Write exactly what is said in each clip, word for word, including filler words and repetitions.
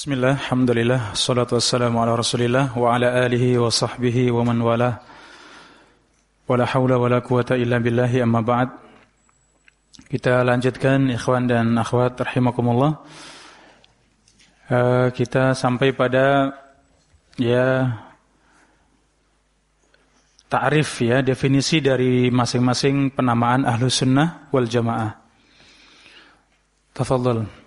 Bismillah, alhamdulillah, salatu wassalamu ala rasulillah wa ala alihi wa sahbihi wa man wala wa la hawla wa la quwata illa billahi amma ba'd. Kita lanjutkan ikhwan dan akhwat rahimakumullah. uh, Kita sampai pada ya ta'rif ya, definisi dari masing-masing penamaan Ahlus Sunnah wal Jamaah. Tafadhal.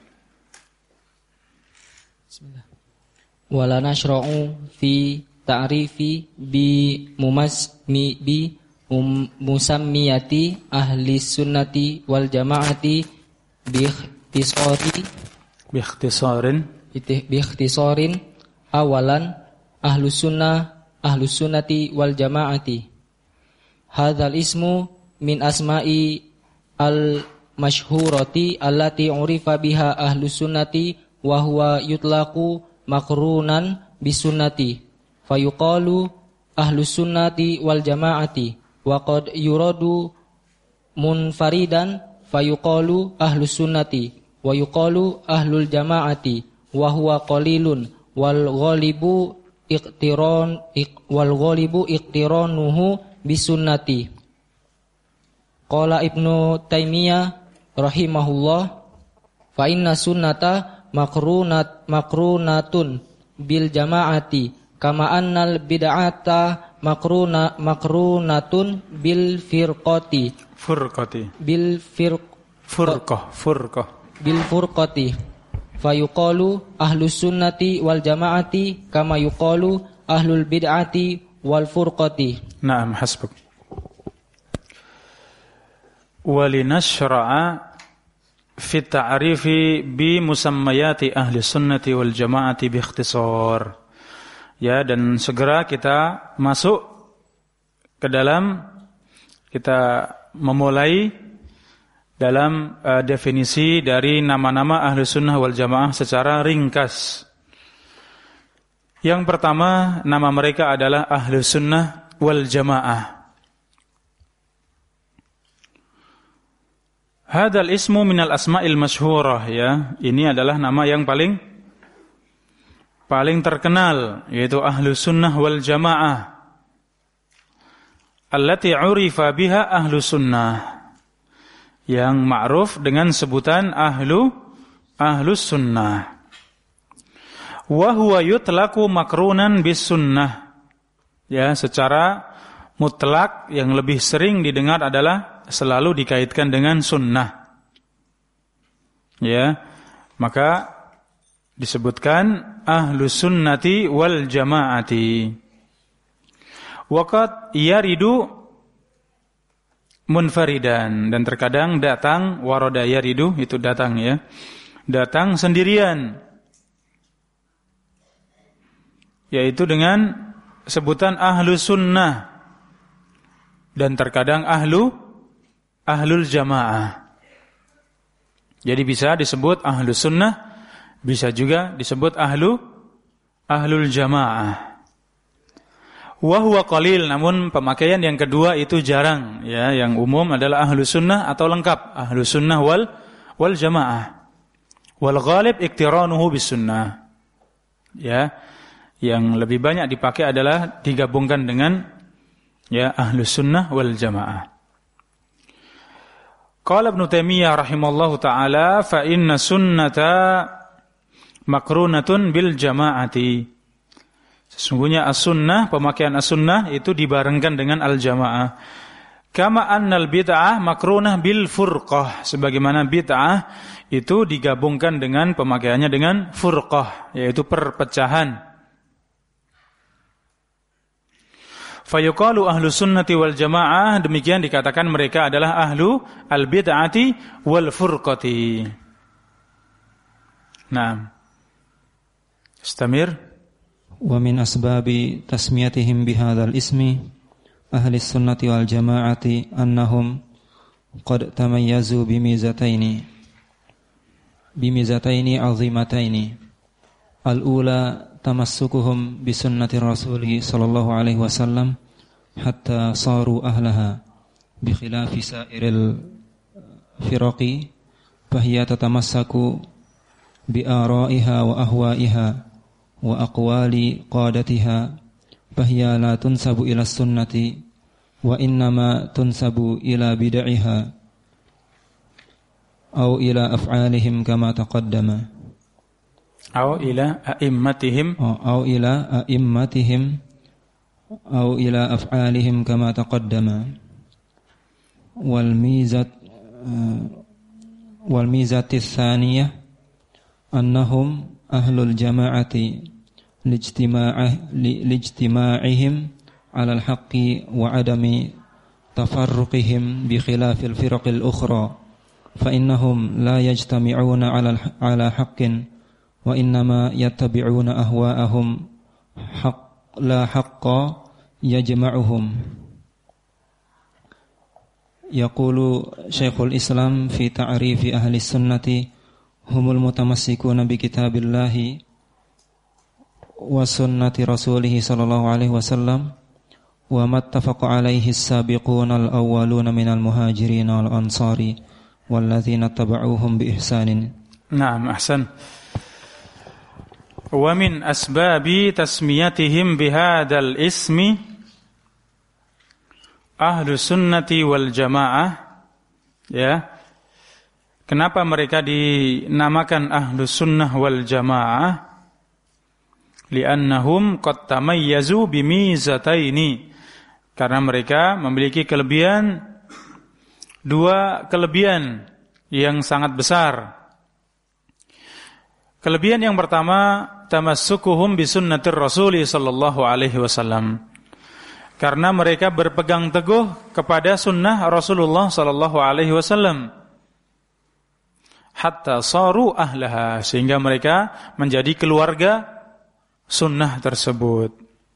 Wala nashra'u fi ta'rifi bi mumasmi bi um, musammiyati ahli sunnati wal jamaati bi ikhtisari bi ikhtisarin bi ikhtisarin awalan ahlu sunnah ahlu sunnati wal jamaati. Hadzal ismu min asma'i al masyhurati allati urifa biha ahlu sunnati wa huwa yutlaqu makrunan bisunnati fayuqalu ahlus sunnati wal jamaati wa qad yuradu munfaridan fayuqalu ahlus sunnati wa yuqalu ahlul jamaati wa huwa qalilun wal ghalibu iqtiran wal ghalibu iqtiranuhu bisunnati. Qala Ibnu Taimiyah rahimahullah, fa inna sunnata makrunat makrunatun bil jamaati kama annal bid'ata makruna makrunatun bil firqati furqati bil fir furqah furqah bil furqati fayuqalu ahlus sunnati wal jamaati kama yuqalu ahlul bid'ati wal furqati. Naam, hasbuk. Walinashra'a fi ta'rifi bi musammayati ahli sunnati wal jamaati bi ikhtisar. Ya, dan segera kita masuk ke dalam, kita memulai dalam uh, definisi dari nama-nama ahli sunnah wal jamaah secara ringkas. Yang pertama, nama mereka adalah ahli sunnah wal jamaah. Hadzal ismu minal asma'il masyhurah, ya. Ini adalah nama yang paling paling terkenal, yaitu Ahlus Sunnah wal Jamaah. Allati 'urifa biha Ahlus Sunnah. Yang ma'ruf dengan sebutan Ahlu Ahlus Sunnah. Wa huwa yutlaqu makrunan bis sunnah. Ya, secara mutlak yang lebih sering didengar adalah selalu dikaitkan dengan sunnah. Ya, maka disebutkan ahlus sunnati wal jamaati. Waqad yaridu munfaridan, dan terkadang datang warada yaridu, itu datang ya. Datang sendirian, yaitu dengan sebutan ahlus sunnah, dan terkadang ahlu Ahlul Jamaah. Jadi bisa disebut Ahlus Sunnah, bisa juga disebut Ahlu Ahlul Jamaah. Wa huwa qalil, namun pemakaian yang kedua itu jarang, ya. Yang umum adalah Ahlus Sunnah atau lengkap Ahlus Sunnah wal wal Jamaah. Wal ghalib iqtiranuhu bis sunnah. Ya. Yang lebih banyak dipakai adalah digabungkan dengan ya Ahlus Sunnah wal Jamaah. Qala Ibnu Taimiyah rahimallahu taala, fa inna sunnata makrunatun bil jamaati. Sesungguhnya as-sunnah, pemakaian as-sunnah itu dibarengkan dengan al-jamaah. Kama annal bid'ah makrunah bil furqah, sebagaimana bid'ah itu digabungkan dengan pemakaiannya dengan furqah, yaitu perpecahan. Fayuqalu ahlu sunnati wal jamaah, demikian dikatakan mereka adalah ahlu al-bid'ati wal furqati. Naam. Istamir. Wa min asbabi tasmiyatihim bihadzal ismi ahli sunnati wal jamaati annahum qad tamayyazu bimizataini bimizataini 'azimataini. Al-ula tamassukuhum bi sunnati Rasulih sallallahu alaihi wasallam hatta saru ahlaha bi khilafi sairil firaqi fahiya tatamassaku بآرائها وأهوائها وأقوال قادتها فهي لا تنسب إلى السنة وإنما تنسب إلى بدعها أو إلى أفعالهم كما تقدم أو إلى أئمتهم أو إلى أئمتهم أو إلى أفعالهم كما تقدم والميزة والميزة الثانية أنهم أهل الجماعة لاجتماعهم على الحق وعدم تفرقهم بخلاف الفرق الأخرى فإنهم لا يجتمعون على على حق وإنما يتبعون أهواءهم حق لا حق يجمعهم. يقول شيخ الإسلام في تعريف أهل السنة هم المتمسكون بكتاب الله وسنة رسوله صلى الله عليه وسلم وما اتفق عليه السابقون الأولون من المهاجرين والأنصار والذين اتبعوهم بإحسان. نعم أحسن. ومن أسباب تسميتهم بهذا الاسم أهل السنة والجماعة, ya. Kenapa mereka dinamakan Ahlus Sunnah wal Jamaah? Li'annahum qad tamayyazu bimizataini. Karena mereka memiliki kelebihan, dua kelebihan yang sangat besar. Kelebihan yang pertama, tamassukuhum bi sunnatir Rasul sallallahu alaihi wasallam. Karena mereka berpegang teguh kepada sunnah Rasulullah sallallahu alaihi wasallam. Hatta saru ahlaha, sehingga mereka menjadi keluarga sunnah tersebut.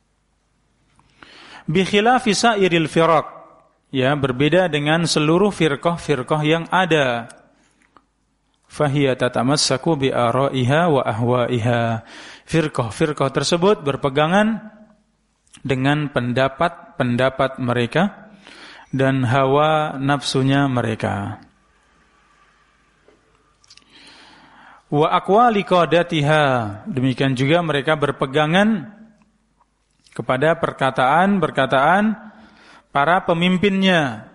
Bi khilafi sairil firaq, ya, berbeda dengan seluruh firqah-firqah yang ada. Fahiya tatamassaku bi araiha wa ahwaiha. Firqah-firqah tersebut berpegangan dengan pendapat-pendapat mereka dan hawa nafsunya mereka. Wa aqwali qadatiha, demikian juga mereka berpegangan kepada perkataan-perkataan para pemimpinnya.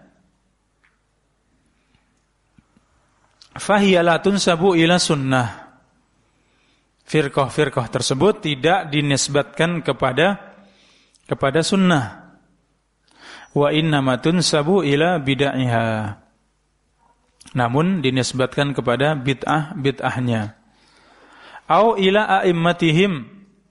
Fahiya la tunsabu ila sunnah. Firqah-firqah tersebut tidak dinisbatkan kepada kepada sunnah. Wa innama tunsabu ila bid'aha. Namun dinisbatkan kepada bid'ah-bid'ahnya. Au ila a'immatihim,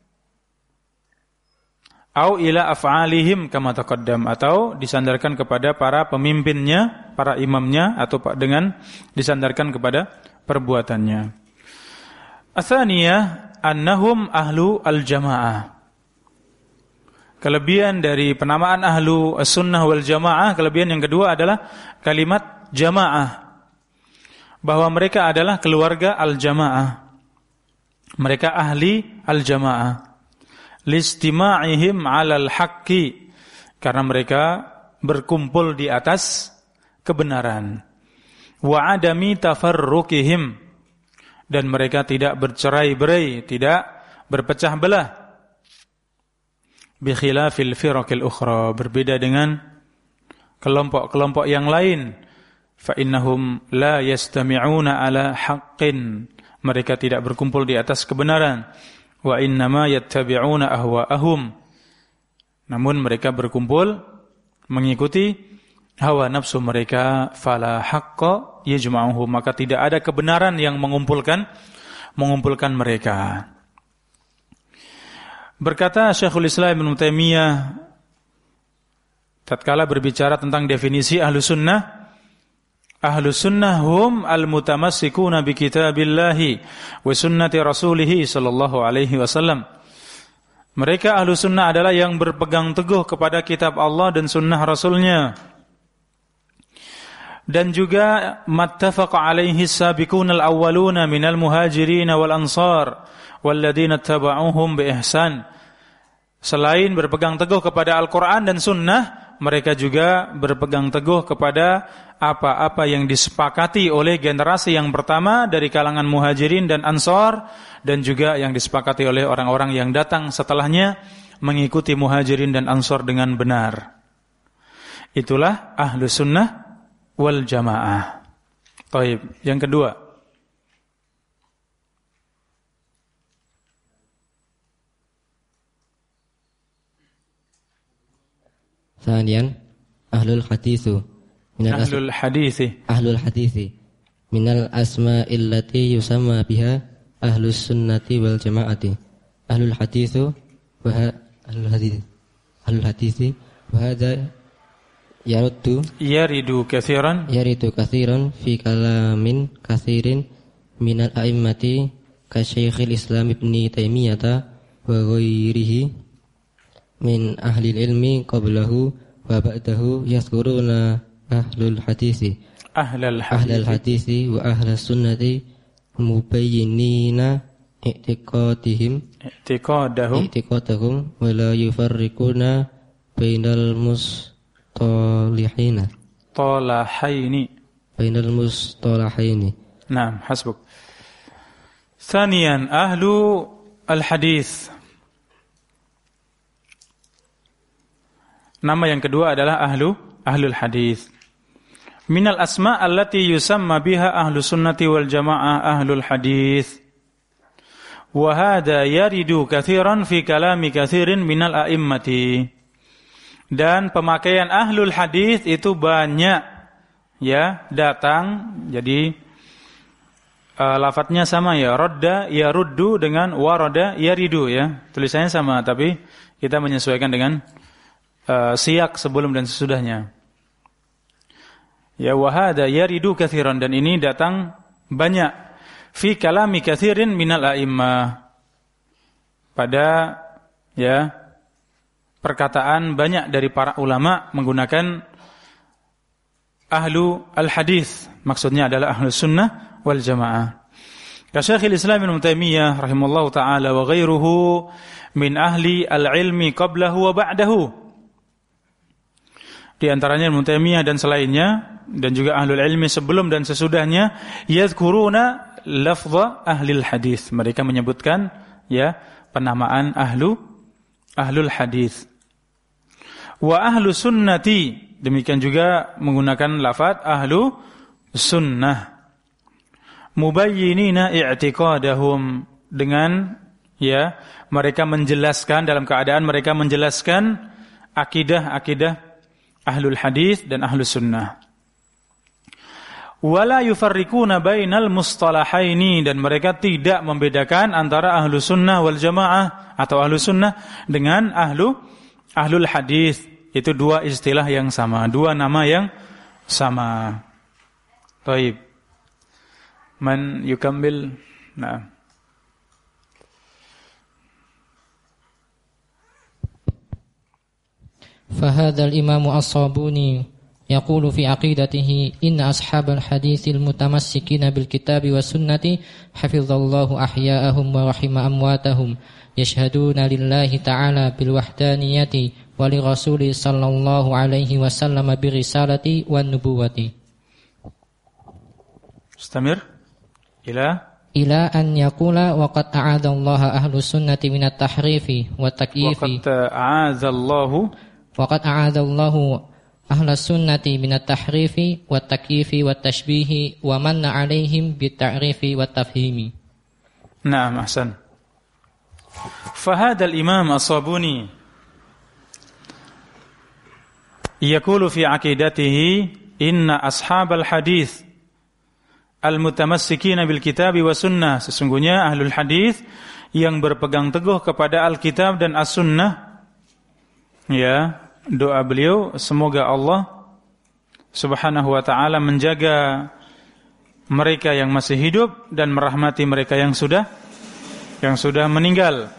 au ila af'alihim kama taqaddam, atau disandarkan kepada para pemimpinnya, para imamnya, atau dengan disandarkan kepada perbuatannya. Atsaniyah annahum ahlu al-jamaah. Kelebihan dari penamaan ahlu as-sunnah wal jamaah, kelebihan yang kedua adalah kalimat jamaah, bahwa mereka adalah keluarga al-jamaah. Mereka ahli al-jamaah. Listima'ihim 'alal haqqi, karena mereka berkumpul di atas kebenaran. Wa 'adami tafarruqihim, dan mereka tidak bercerai-berai, tidak berpecah belah. Bi khilafil firaqil ukhra, berbeda dengan kelompok-kelompok yang lain. Fa innahum la yastami'una 'ala haqqin, mereka tidak berkumpul di atas kebenaran. Wa innama yattabi'una ahwa'ahum, namun mereka berkumpul mengikuti hawa nafsu mereka. Fala haqqa yajma'uhum, maka tidak ada kebenaran yang mengumpulkan mengumpulkan mereka. Berkata Syekhul Islam Ibnu Taimiyah tatkala berbicara tentang definisi Ahlus Sunnah, Ahlus Sunnah hum al-mutamassikuna bi kitabillahi wa sunnati rasulih sallallahu alaihi wasallam. Mereka Ahlus Sunnah adalah yang berpegang teguh kepada kitab Allah dan sunnah Rasulnya. Dan juga mattafaqa alaihi as-sabiquna al-awwaluna minal muhajirin wal ansar walladzina tabauhum bi ihsan. Selain berpegang teguh kepada Al-Quran dan Sunnah, mereka juga berpegang teguh kepada apa-apa yang disepakati oleh generasi yang pertama dari kalangan Muhajirin dan Ansar, dan juga yang disepakati oleh orang-orang yang datang setelahnya mengikuti Muhajirin dan Ansar dengan benar. Itulah Ahlus Sunnah wal Jamaah. Taib. Yang kedua, Thaniyan ahlul haditsu minal ahlul hadithi ahlul hadithi minal asma'il lati yusamma biha ahlus sunnati wal jamaati. Ahlul haditsu wa ahlul hadits ahlul hadithi wa hadza yaruddu yaridu katsiran yaridu katsiran fi kalamin katsirin minal a'immati ka Syekhul Islam Ibnu Taimiyah wa ghairihi min ahli ilmi qablahu wa ba'dahu yazkuruna ahlul hadisi ahlul ahlul hadisi wa ahlus sunnati mubayyinina i'tiqadihim i'tiqadahum i'tiqadahum wa la yufarriquna bainal mustalihina talahaini bainal mustalahaini. Naam, hasbuk. Thaniyan ahlu al-hadis. Nama yang kedua adalah ahlu ahlul hadis. Minal asma' allati yusamma biha ahlu sunnati wal jamaah ahlul hadis. Wa hadha yaridu katsiran fi kalami katsirin minal a'immati. Dan pemakaian ahlul hadis itu banyak ya datang, jadi uh, lafadznya sama ya, radda yaruddu dengan warada yaridu ya. Tulisannya sama tapi kita menyesuaikan dengan Uh, siyak sebelum dan sesudahnya. Ya wahada yaridu katsiran, dan ini datang banyak fi kalami katsirin minal a'immah, pada ya perkataan banyak dari para ulama menggunakan ahlu al-hadis, maksudnya adalah ahlu sunnah wal jamaah. Ka Syekhul Islam Ibnu Taimiyah rahimallahu taala wa ghairuhu min ahli al-ilmi qablahu wa ba'dahu. Di antaranya Ibnu Taimiyah dan selainnya, dan juga ahlul ilmi sebelum dan sesudahnya, yadhkuruna lafza ahlil hadis. Mereka menyebutkan ya penamaan ahlu ahlul hadis. Wa ahlu sunnati, demikian juga menggunakan lafaz ahlu sunnah. Mubayyinina i'tiqadahum, dengan ya mereka menjelaskan, dalam keadaan mereka menjelaskan akidah-akidah ahlul hadis dan ahlus sunnah. Wala yufarriquna bainal mustalahaini, dan mereka tidak membedakan antara ahlus sunnah wal jamaah atau ahlus sunnah dengan ahlu ahlul hadis. Itu dua istilah yang sama, dua nama yang sama. Taib. Man yukammil? Nah. فهذا الإمام الصابوني يقول في عقيدته إن أصحاب الحديث المتمسكين بالكتاب والسنة حفظ الله أحياءهم ورحم أمواتهم يشهدون لله تعالى بالوحدانية ولرسول صلى الله عليه وسلم بالرسالة والنبوة. استمر إلى إلى أن يقول وقد أعاذ الله أهل السنة من التحريف والتكييف وقد أعاذ الله وقد أعاذ الله أهل السنة من التحريف والتكييف والتشبيه ومن عليهم بالتعريف والتفهيم. نعم أحسن. فهذا الإمام الصابوني يقول في عقيدته إن أصحاب الحديث المتمسكين بالكتاب والسنة, sesungguhnya ahlul hadis yang berpegang teguh kepada Alkitab dan As-Sunnah, ya, doa beliau semoga Allah Subhanahu wa taala menjaga mereka yang masih hidup dan merahmati mereka yang sudah yang sudah meninggal.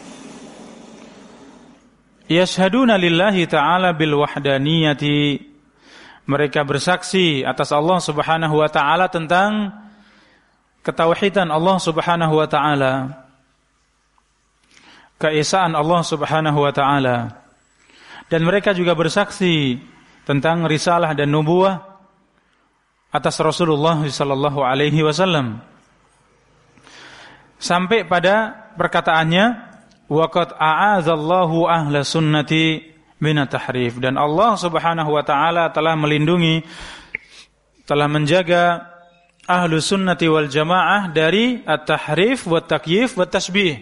Yashhaduna lillahi ta'ala bil wahdaniyati, mereka bersaksi atas Allah Subhanahu wa taala tentang ketauhidan Allah Subhanahu wa taala. keesaan Allah Subhanahu wa taala. Dan mereka juga bersaksi tentang risalah dan nubuwah atas Rasulullah sallallahu alaihi wasallam. Sampai pada perkataannya, waqad a'adzallahu ahla sunnati minat tahrif, dan Allah Subhanahu wa taala telah melindungi, telah menjaga ahlu sunnati wal jamaah dari at-tahrif wa takyif wa tasbih,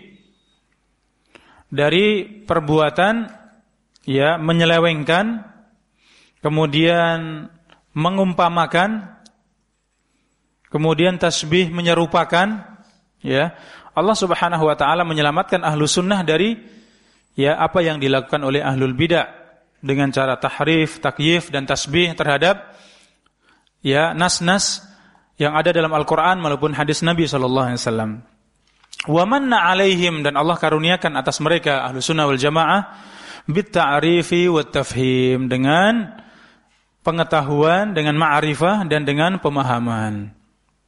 dari perbuatan ya menyelewengkan, kemudian mengumpamakan, kemudian tasbih menyerupakan. Ya, Allah Subhanahu wa taala menyelamatkan ahlu sunnah dari ya apa yang dilakukan oleh ahlul bidah dengan cara tahrif, takyif dan tasbih terhadap ya nas-nas yang ada dalam Al-Qur'an maupun hadis Nabi sallallahu alaihi wasallam. Wa manna alaihim, dan Allah karuniakan atas mereka ahlu sunnah wal jamaah bit ta'rifi wat tafhim, dengan pengetahuan, dengan ma'rifah dan dengan pemahaman.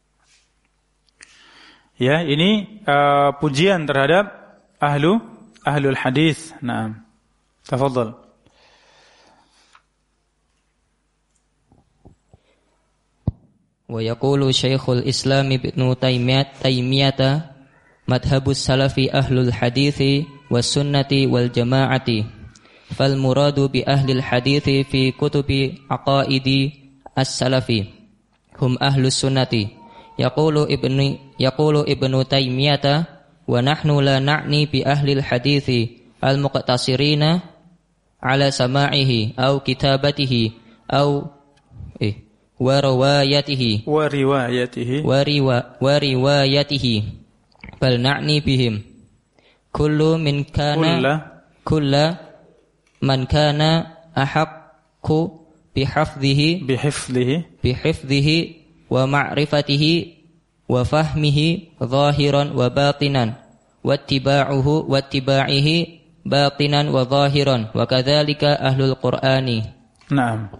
Ya, ini uh, pujian terhadap ahlu ahlul hadis. Naam. Tafadhal. Wa yaqulu Syekhul Islam Ibnu Taimiyah Taimiyah madhhabus salafi ahlul hadithi was sunnati wal jamaati. Fal muradu bi ahlil hadithi fi kutubi aqaidi as-salafi hum ahlus sunnati. Yaqulu ibnu yaqulu ibnu Taimiyah wa nahnu la na'ni bi ahli al-hadithi al-muqtasirina ala sama'ihi aw kitabatihi aw eh wa riwayatihi wa riwayatihi wa riwa wa riwayatihi bal na'ni bihim kullu min kana kullu man kana ahaqqu bihafdhihi bihifdhihi bihifdhihi wa ma'rifatihi wa fahmihi zahiran wa batinan wattiba'uhu wattiba'ihi batinan wa zahiran wa kadzalika ahlul qur'ani. Naam.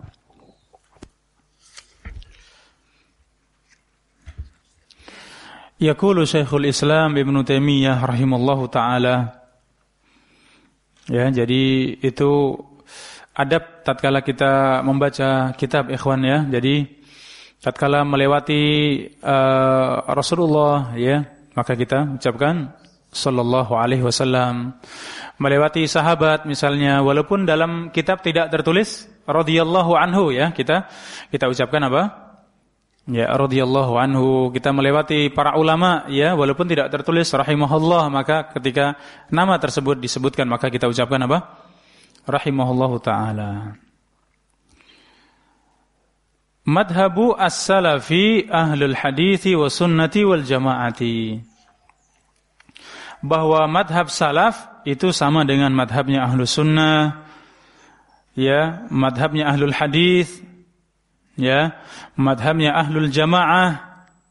Yaqulu Syekhul Islam Ibnu Taimiyah rahimallahu taala. Ya, jadi itu adab tatkala kita membaca kitab, ikhwan ya. Jadi tatkala melewati uh, Rasulullah ya, maka kita ucapkan sallallahu alaihi wasallam. Melewati sahabat misalnya, walaupun dalam kitab tidak tertulis radhiyallahu anhu ya, kita kita ucapkan apa? Ya, radhiyallahu anhu. Kita melewati para ulama ya, walaupun tidak tertulis rahimahullah, maka ketika nama tersebut disebutkan maka kita ucapkan apa? Rahimahullahu taala. Madhabu as-salafi ahlul hadithi wa sunnati wal jamaati. Bahwa madhab salaf itu sama dengan madhabnya ahlus sunnah, ya, madhabnya ahlul hadith, ya, madhabnya ahlul jamaah.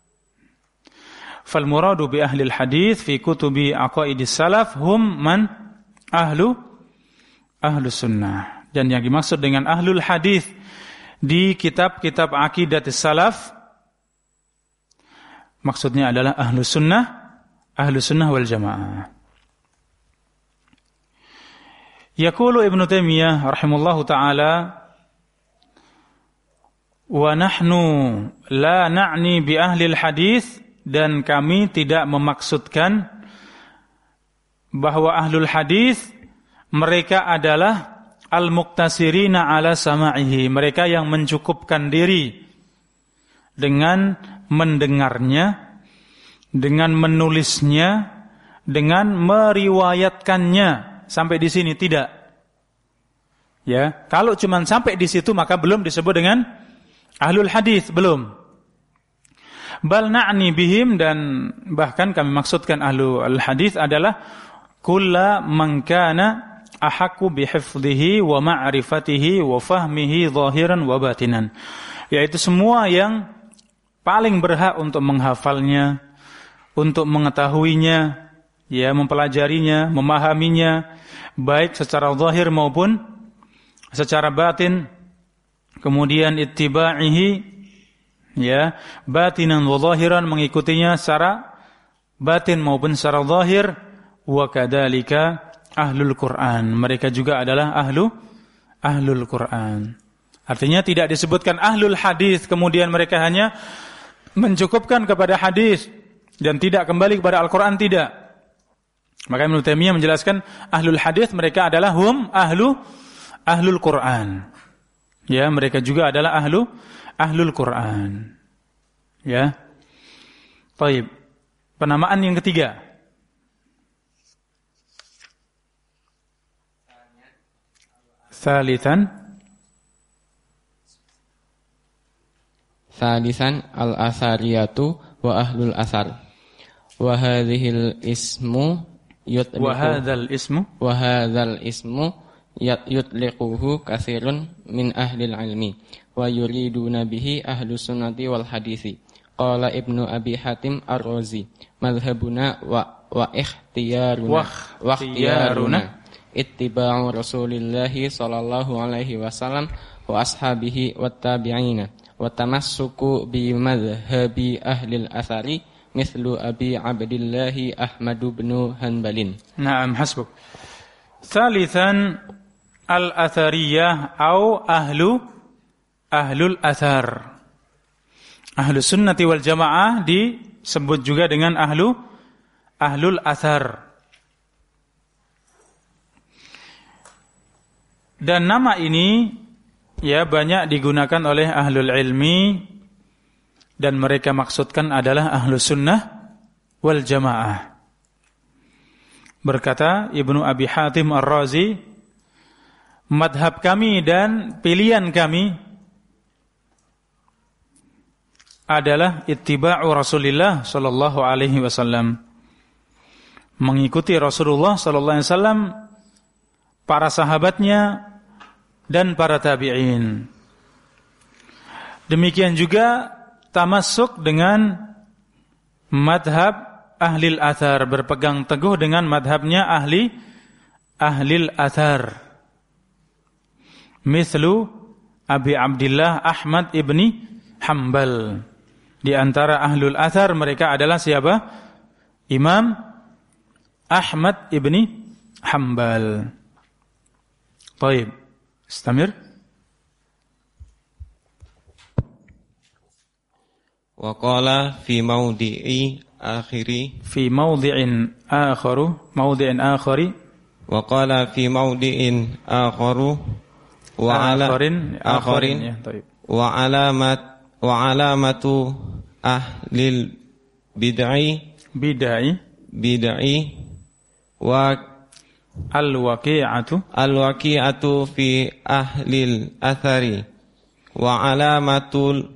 Fal muradu bi ahlil hadith fi kutubi aqaidis salaf hum man ahlu ahlus sunnah. Dan yang dimaksud dengan ahlul hadith di kitab-kitab akidah salaf maksudnya adalah ahlus sunnah, ahlus sunnah wal jamaah. Yaqulu Ibnu Taimiyah rahimahullahu taala, wa nahnu la na'ni bi ahli al-hadis, dan kami tidak memaksudkan bahwa ahlul hadis mereka adalah al-muqtasirina ala sama'ihi, mereka yang mencukupkan diri dengan mendengarnya, dengan menulisnya, dengan meriwayatkannya. Sampai di sini tidak. Ya, kalau cuma sampai di situ maka belum disebut dengan ahlul hadis, belum. Bal na'ni bihim, dan bahkan kami maksudkan ahlul hadis adalah kulla man kana ahaqqu bihifdhihi wa ma'rifatihi wa fahmihi zahiran wa batinan, yaitu semua yang paling berhak untuk menghafalnya, untuk mengetahuinya, ya, mempelajarinya, memahaminya, baik secara zahir maupun secara batin. Kemudian ittiba'ihi, ya, batinan wa zahiran, mengikutinya secara batin maupun secara zahir. Wa kadzalika ahlul Quran. Mereka juga adalah ahlu ahlul Quran. Artinya tidak disebutkan ahlul hadis kemudian mereka hanya mencukupkan kepada hadis dan tidak kembali kepada Al-Quran, tidak. Maka Ibnu Taimiyah menjelaskan ahlul hadis mereka adalah hum ahlu ahlul Quran. Ya, mereka juga adalah ahlu ahlul Quran. Ya. Baik. Penamaan yang ketiga. Tsalitsan Tsalitsan al-asariyatu wa ahlul asar. Wa hadhil ismu yutliqu wa hadzal ismu wa hadzal ismu yutliquhu katsirun min ahlil ilmi wa yuriduna bihi ahlus sunnati wal hadisi. Qala Ibnu Abi Hatim Ar-Razi madhhabuna wa wa ikhtiyaruna wa ikhtiyaruna ittiba'u Rasulillah sallallahu alaihi wasallam wa ashabihi wat tabi'ina wa tamassuku bi madhhabi ahli al-athari mithlu Abi Abdillah Ahmad bin Hanbalin. Naam, hasbuk. Tsalitsan al-athariyah au ahlu ahlul athar. Ahlu sunnati wal jamaah disebut juga dengan ahlu ahlul athar. Dan nama ini ya banyak digunakan oleh ahlul ilmi dan mereka maksudkan adalah ahlu sunnah wal jamaah. Berkata Ibnu Abi Hatim Ar-Razi, madhab kami dan pilihan kami adalah ittiba'u Rasulillah sallallahu alaihi wasallam, mengikuti Rasulullah sallallahu alaihi wasallam, para sahabatnya dan para tabi'in. Demikian juga tamassuk dengan madhab ahlil athar, berpegang teguh dengan madhabnya ahli ahlil athar. Mithlu Abi Abdillah Ahmad ibni Hanbal. Di antara ahlul athar mereka adalah siapa? Imam Ahmad ibni Hanbal. Baik. Istamir. Wa qala fi mawdi'i akhiri fi mawdi'in akharu mawdi'in akhari wa qala fi mawdi'in akharu wa ala akharin akharin ya, baik. Wa alamat wa alamatu ahlil bid'ah bid'ah bid'ah wa al-waqi'atu al-waqi'atu fi ahlil athari wa alamatul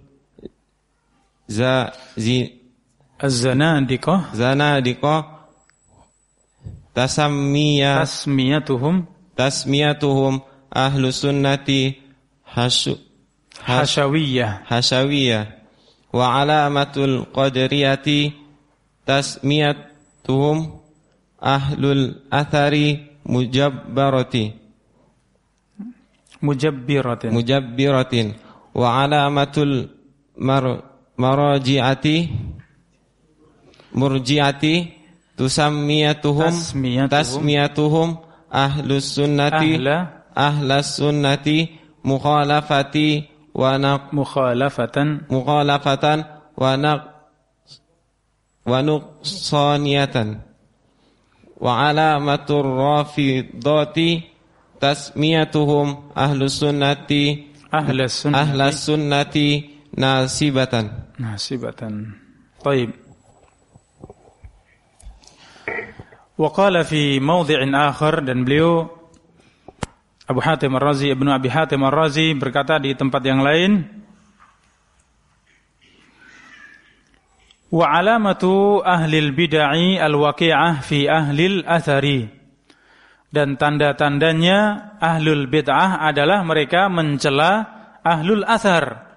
za zi az-zanadiqah zanadiqah tasammiya tasmiyatuhum tasmiyatuhum ahlu sunnati hasyu hasyawiyah hasyawiyah wa alamatul qadariyati tasmiyatuhum ahlul athari mujabbarati mujabbiratin mujabbiratin wa alamatul mar, maraji'ati murji'ati tusammiyatuhum tasmiyatuhum, tasmiyatuhum ahlus sunnati ahla ahlas sunnati mukhalafati wa naq mukhalafatan mukhalafatan wa naq wa nuqsaniyatan wa alamatur rafidati tasmiyatuhum ahlus sunnati ahlas sunnati ahlas sunnati nasibatan nasibatan. Baik. Wa qala fi mawdhi'in akhar, dan beliau Abu Hatim Ar-Razi Ibnu Abi Hatim Ar-Razi berkata di tempat yang lain, wa alamatu ahlil bid'ah al-waqi'ah fi ahlil athari, dan tanda-tandanya ahlul bid'ah adalah mereka mencela ahlul athar,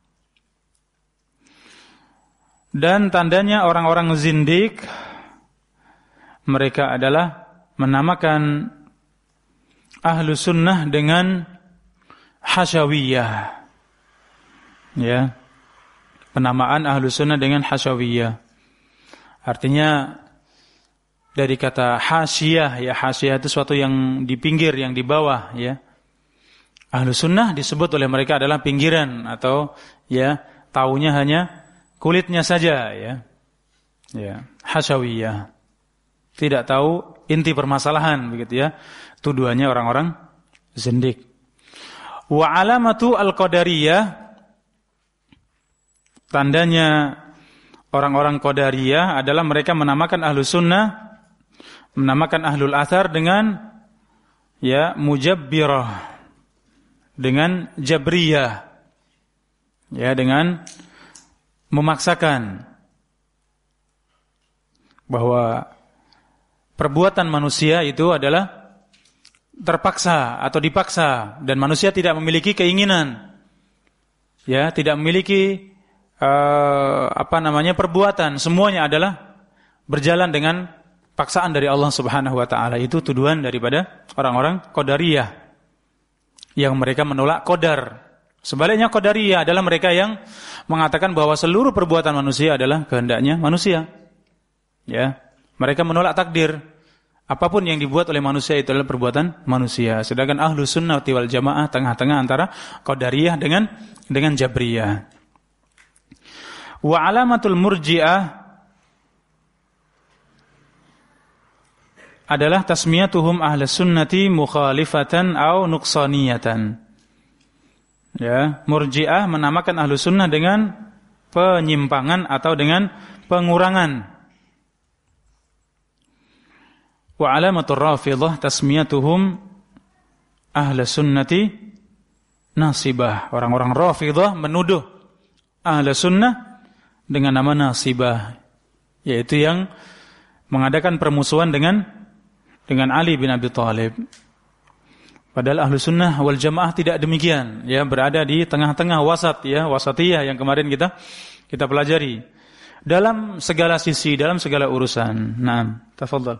dan tandanya orang-orang zindik mereka adalah menamakan ahlu sunnah dengan hasyawiyah, ya, penamaan ahlu sunnah dengan hasyawiyah. Artinya dari kata hasyiyah, ya hasyiyah itu suatu yang di pinggir, yang di bawah, ya. Ahlu sunnah disebut oleh mereka adalah pinggiran atau ya taunya hanya kulitnya saja, ya. Ya, hasyawiyah. Tidak tahu inti permasalahan, begitu ya. Tuduhannya orang-orang zindik. Wa alamatu al-qadariyah, tandanya orang-orang qadariyah adalah mereka menamakan ahlu sunnah, menamakan ahlul athar dengan ya mujabbirah, dengan jabriyah, ya dengan memaksakan bahwa perbuatan manusia itu adalah terpaksa atau dipaksa, dan manusia tidak memiliki keinginan, ya tidak memiliki uh, apa namanya perbuatan, semuanya adalah berjalan dengan paksaan dari Allah Subhanahu wa taala. Itu tuduhan daripada orang-orang qadariyah yang mereka menolak qadar. Sebaliknya qadariyah adalah mereka yang mengatakan bahwa seluruh perbuatan manusia adalah kehendaknya manusia. Ya, mereka menolak takdir. Apapun yang dibuat oleh manusia itu adalah perbuatan manusia. Sedangkan ahlu sunnah wal jamaah tengah-tengah antara qadariyah dengan dengan jabriyah. Wa alamatul murji'ah adalah tasmiyatuhum ahlus sunnati mukhalifatan au nuqsaniyatan. Ya, murji'ah menamakan ahlu sunnah dengan penyimpangan atau dengan pengurangan. Wa alamatur rafidhah tasmiyatuhum ahlus sunnati nasibah. Orang-orang rafidhah menuduh ahlus sunnah dengan nama nasibah, yaitu yang mengadakan permusuhan dengan dengan Ali bin Abi Thalib. Padahal ahlu sunnah wal jamaah tidak demikian, ya berada di tengah-tengah wasat, ya wasatiyah yang kemarin kita kita pelajari dalam segala sisi, dalam segala urusan. Naam, tafadhal.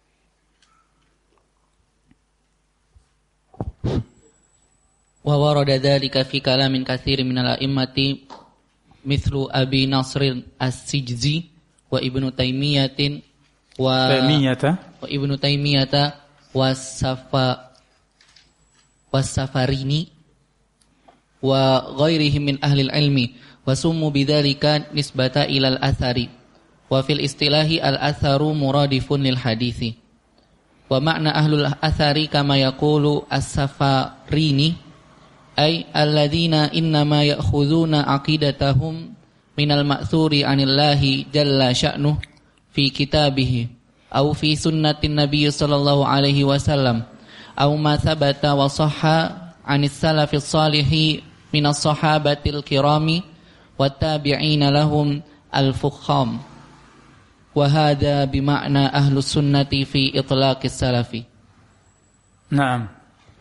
Wa warada dzalika fi kalamin katsirin minal a'immati mithlu Abi Nasr as-Sijzi wa Ibnu Taimiyah wa Taimiyata wa Ibnu Taimiyata was-Safa was-Safarini wa ghairihim min ahli al-ilmi wa summu bidzalika nisbata ila al-athari wa fil istilahi al-atharu muradifun lil hadithi wa ma'na ahlul athari kama yaqulu as-Safarini ay alladzina innama ya'khuduna aqidatahum minal ma'thuri 'anillahi jalla sya'nuh fi kitabihi aw fi sunnatin nabiy sallallahu alaihi wasallam aw ma thabata wa sahha 'anis salafis salihi minas sahabatil kirami wat tabi'ina lahum al-fukham wa hadha bima'na ahlus sunnati fi itlaqis salafi. Naam.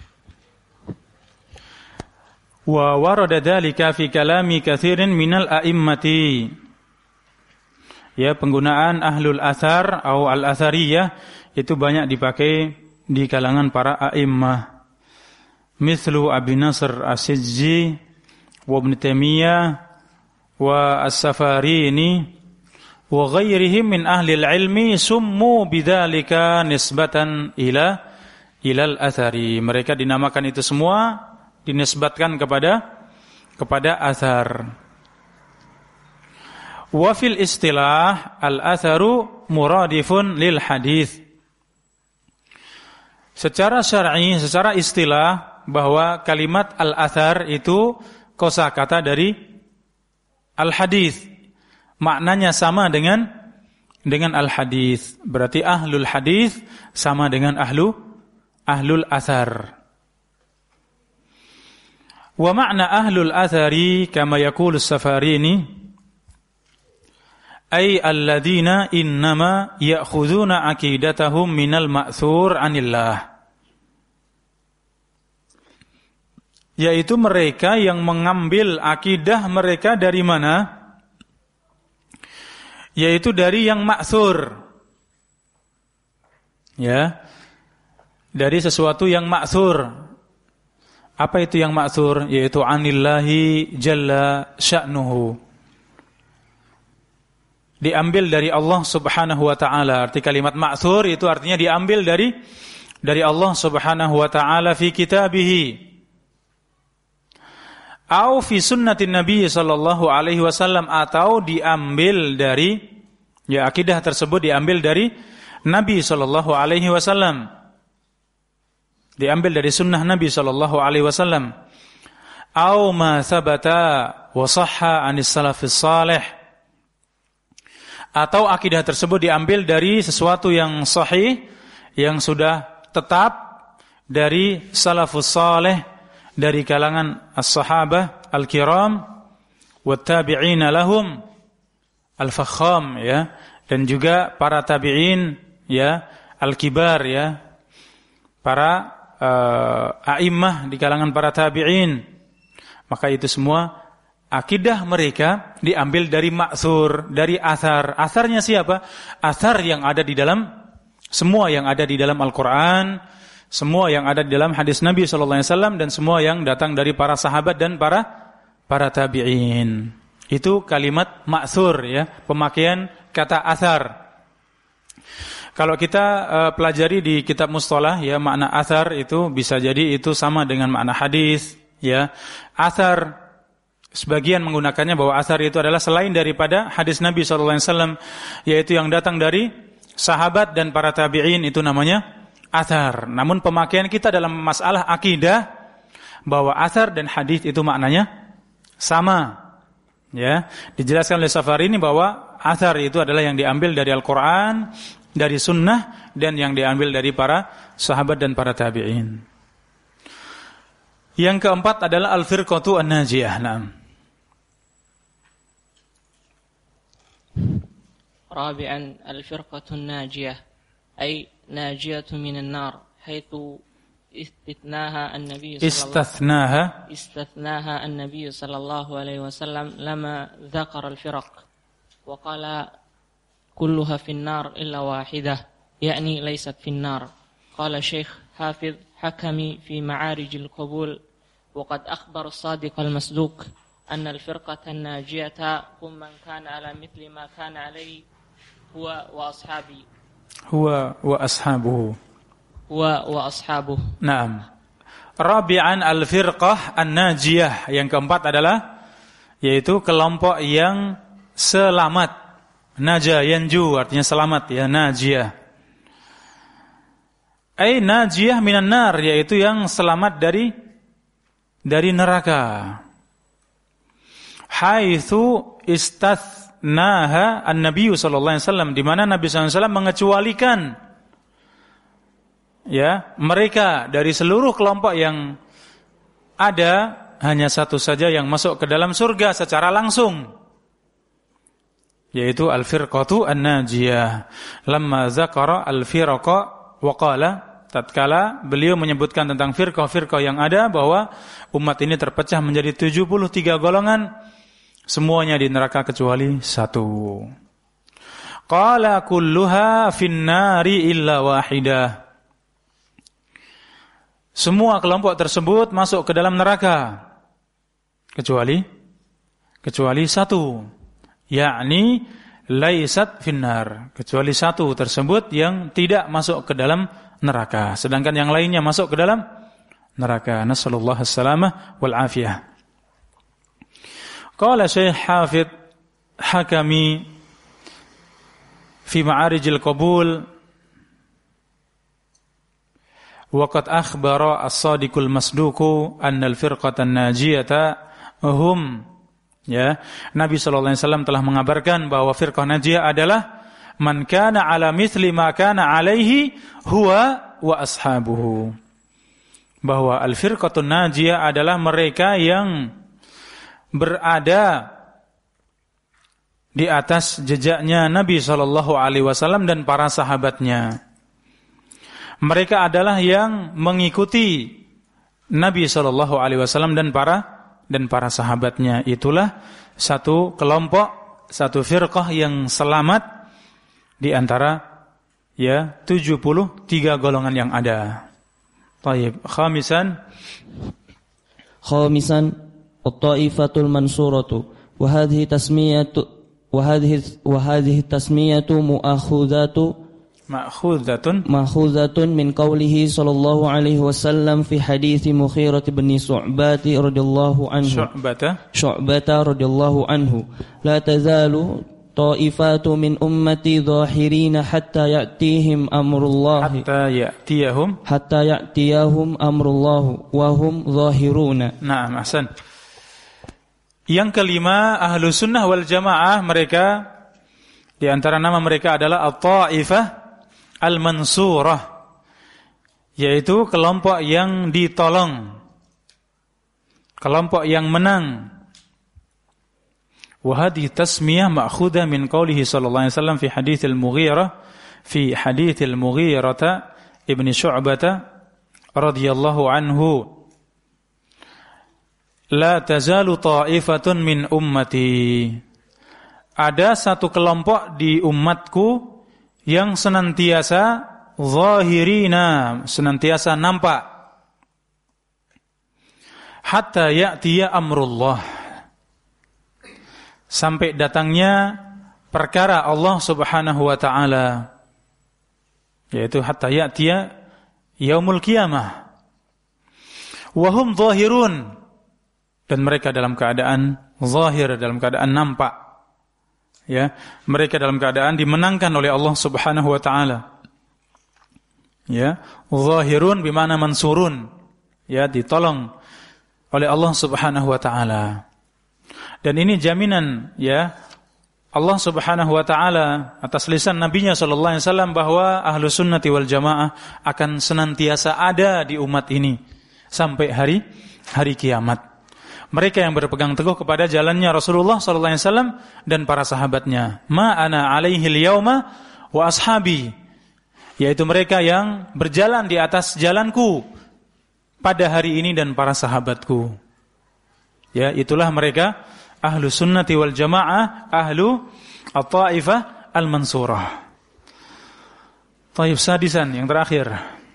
Wa warada dzalika fi kalami katsirin minal a'immati. Ya, penggunaan ahlul athar atau al-athariyah itu banyak dipakai di kalangan para a'immah. Mithlu Abi Nasr as-Sijzi wa Ibnu Taimiyah wa as-Safarini wa ghairihim min ahli al-ilmi summu bidzalika nisbatan ila ilal athari. Mereka dinamakan itu semua dinisbatkan kepada kepada athar. Wa fil istilah al-atharu muradifun lil hadis. Secara syar'i, secara istilah, bahwa kalimat al-athar itu kosakata dari al-hadis. Maknanya sama dengan dengan al-hadis. Berarti ahlul hadis sama dengan ahlu ahlul athar. Wa ma'na ahlul athari kama yaqulu as-Safarini ay alladzina innama ya'khuduna aqidatahum minal ma'thur 'anillah, yaitu mereka yang mengambil akidah mereka dari mana? Yaitu dari yang ma'thur. Ya. Dari sesuatu yang ma'thur. Apa itu yang ma'thur? Yaitu anillahi jalla sya'nuhu. diambil dari Allah Subhanahu wa taala. Arti kalimat ma'thur itu artinya diambil dari dari Allah Subhanahu wa taala fi kitabih. Au fi sunnatin Nabi sallallahu alaihi wasallam, atau diambil dari, ya akidah tersebut diambil dari Nabi sallallahu alaihi wasallam. Diambil dari sunnah Nabi sallallahu alaihi wasallam. Au ma thabata wa sahha 'anis salafis salih. Atau akidah tersebut diambil dari sesuatu yang sahih, yang sudah tetap dari salafus salih, dari kalangan as-sahabah al-kiram wa tabi'ina lahum al-fakham, ya, dan juga para tabi'in, ya, al-kibar, ya, para uh, a'immah di kalangan para tabi'in. Maka itu semua akidah mereka diambil dari ma'thur, dari athar. Atharnya siapa? Athar yang ada di dalam, semua yang ada di dalam Al-Quran, semua yang ada di dalam hadis Nabi sallallahu alaihi wasallam, dan semua yang datang dari para sahabat dan para para tabi'in. Itu kalimat ma'thur, ya, pemakaian kata athar. Kalau kita uh, pelajari di kitab mustalah, ya, makna athar itu bisa jadi itu sama dengan makna hadis, ya. Athar sebagian menggunakannya bahwa athar itu adalah selain daripada hadis Nabi sallallahu alaihi wasallam, yaitu yang datang dari sahabat dan para tabi'in, itu namanya athar. Namun pemakaian kita dalam masalah akidah bahwa athar dan hadis itu maknanya sama, ya. Dijelaskan oleh Safarini bahwa athar itu adalah yang diambil dari Al-Qur'an, dari sunnah, dan yang diambil dari para sahabat dan para tabi'in. Yang keempat adalah al-firqatu an-najiyah. Naam. Rabi'an al-firqatu an-najiyah ay ناجية من النار حيث استثناها النبي استثناها استثناها النبي صلى الله عليه وسلم لما ذكر الفرق وقال كلها في النار إلا واحدة يعني ليست في النار. قال الشيخ حافظ حكمي في معارج القبول وقد أخبر الصادق المصدوق أن الفرقة الناجية هم من كان على مثل ما كان عليه هو وأصحابه huwa wa ashabuhu huwa wa ashabuhu. Naam. Rabi'an al-firqah an-najiyah, yang keempat adalah yaitu kelompok yang selamat. Naja yanju artinya selamat, ya, najiyah. Ai najiyah minan nar, yaitu yang selamat dari dari neraka. Haitsu istath naha an-nabiy sallallahu alaihi wasallam, di mana Nabi sallallahu alaihi wasallam mengecualikan, ya, mereka dari seluruh kelompok yang ada, hanya satu saja yang masuk ke dalam surga secara langsung, yaitu al-firqatu an-najiyah. Lamma zakara al-firqa wa qala, tatkala beliau menyebutkan tentang firqah-firqah yang ada, bahwa umat ini terpecah menjadi tujuh puluh tiga golongan, semuanya di neraka kecuali satu. Qala kulluha finnari illa wahidah. Semua kelompok tersebut masuk ke dalam neraka kecuali kecuali satu, yakni laisat finnar, kecuali satu tersebut yang tidak masuk ke dalam neraka, sedangkan yang lainnya masuk ke dalam neraka. Nasallallahu as-salamah wal afiyah. Qala Syekh Hafidh Hakami fi Ma'arijil Qabul wa qad akhbara as-sadiqul masduqu anna al-firqata an-najiyata hum, ya, Nabi sallallahu alaihi wasallam telah mengabarkan bahwa firqah najiyah adalah man kana ala mithli ma kana alaihi huwa wa ashabuhu, bahwa al-firqatun najiyah adalah mereka yang berada di atas jejaknya Nabi sallallahu alaihi wasallam dan para sahabatnya. Mereka adalah yang mengikuti Nabi sallallahu alaihi wasallam dan para dan para sahabatnya. Itulah satu kelompok, satu firqah yang selamat di antara, ya, tujuh puluh tiga golongan yang ada. Baik, khamisan khamisan at-ta'ifatul mansuratu wa hadhihi tasmiyatu wa وهذه وهذه التسمية مؤخوذة مأخوذة مأخوذة من قوله صلى الله عليه وسلم في حديث مغيرة بن شعبة رضي الله عنه شعبة شعبة رضي الله عنه لا تزال طائفات من أمتي ظاهرين حتى يأتيهم أمر الله حتى يأتيهم حتى يأتيهم أمر الله وهم ظاهرون. Naam, ahsan. Yang kelima, ahlu sunnah wal jamaah, mereka di antara nama mereka adalah at-ta'ifah al-mansurah, yaitu kelompok yang ditolong, kelompok yang menang. Wa hadhihi tasmiyah ma'khudha min qoulihi sallallahu alaihi wasallam fi hadits al-Mughirah fi hadits al-Mughirah ibn Syu'bah radhiyallahu anhu, la tazalu ta'ifatun min ummati. Ada satu kelompok di umatku yang senantiasa zahirina, senantiasa nampak, hatta ya'tiya amrullah, sampai datangnya perkara Allah Subhanahu wa taala, yaitu hatta ya'tiya yaumul qiyamah. Wa hum zahirun, dan mereka dalam keadaan zahir, dalam keadaan nampak. Ya, mereka dalam keadaan dimenangkan oleh Allah Subhanahu wa taala. Ya, zahirun bimana mansurun. Ya, ditolong oleh Allah Subhanahu wa taala. Dan ini jaminan, ya, Allah Subhanahu wa taala atas lisan nabinya sallallahu alaihi wasallam bahwa ahlu sunnati wal jamaah akan senantiasa ada di umat ini sampai hari hari kiamat. Mereka yang berpegang teguh kepada jalannya Rasulullah sallallahu alaihi wasallam dan para sahabatnya. Ma ana alaihil yauma wa ashabi, yaitu mereka yang berjalan di atas jalanku pada hari ini dan para sahabatku. Ya, itulah mereka ahlu sunnati wal jamaah, ahlu at-ta'ifah al-mansurah. Taib, sadisan, yang terakhir.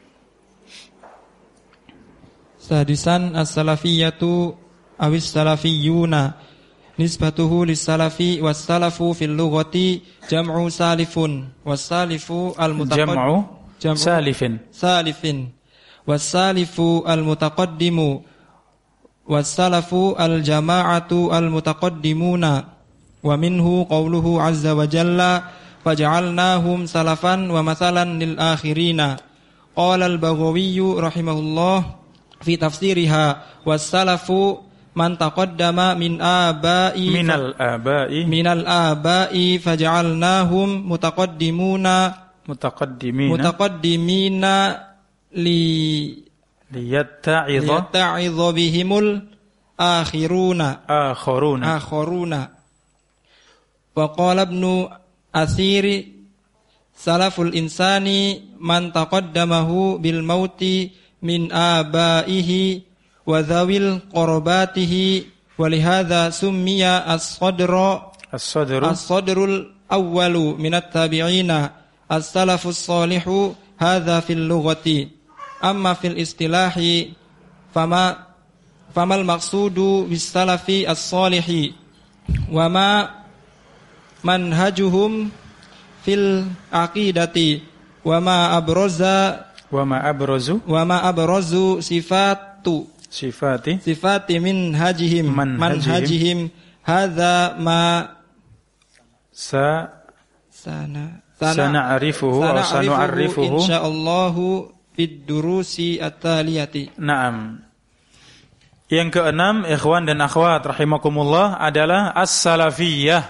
Sadisan as-salafiyatu awis salafiyuna nisbatuhu lis-salafi was-salafu fil lughati jam'u salifun was-salifu al-mutaqaddim jam'u salifin salifin was-salifu al-mutaqaddimu was-salafu al-jama'atu al-mutaqaddimuna wa minhu qawluhu 'azza wa jalla faj'alnahum salafan wa mathalan lil akhirina. Qala al-Baghawi rahimahullah fi tafsiriha was-salafu man taqaddama min abai minal abai minal abai faj'alnahum mutaqaddimuna mutaqaddimina mutaqaddimina li liyatta'idha liyatta'idha bihimul akhiruna akhiruna akhiruna. Wa qala ibnu Athiri salaful insani man taqaddamahu bil mauti min abaihi wa dhawil qarabatihi wa lihadza summiya as-sadra as-sadru as-sadrul awwalu min at-tabi'ina as-salafus salihu hadza fil lughati. Amma fil istilahi fama famal maqsudu bis salafi as-salihi wa ma manhajuhum fil aqidati wa ma abraza wa ma abrazu wa ma abrazu sifatu sifati sifati min hajihim manhajihim hadza ma sa sana sana'rifuhu wa sanu'arrifuhu insyaallahu fid durusi at-taliyati. Naam. Yang keenam, ikhwan dan akhwat rahimakumullah, adalah as-salafiyah,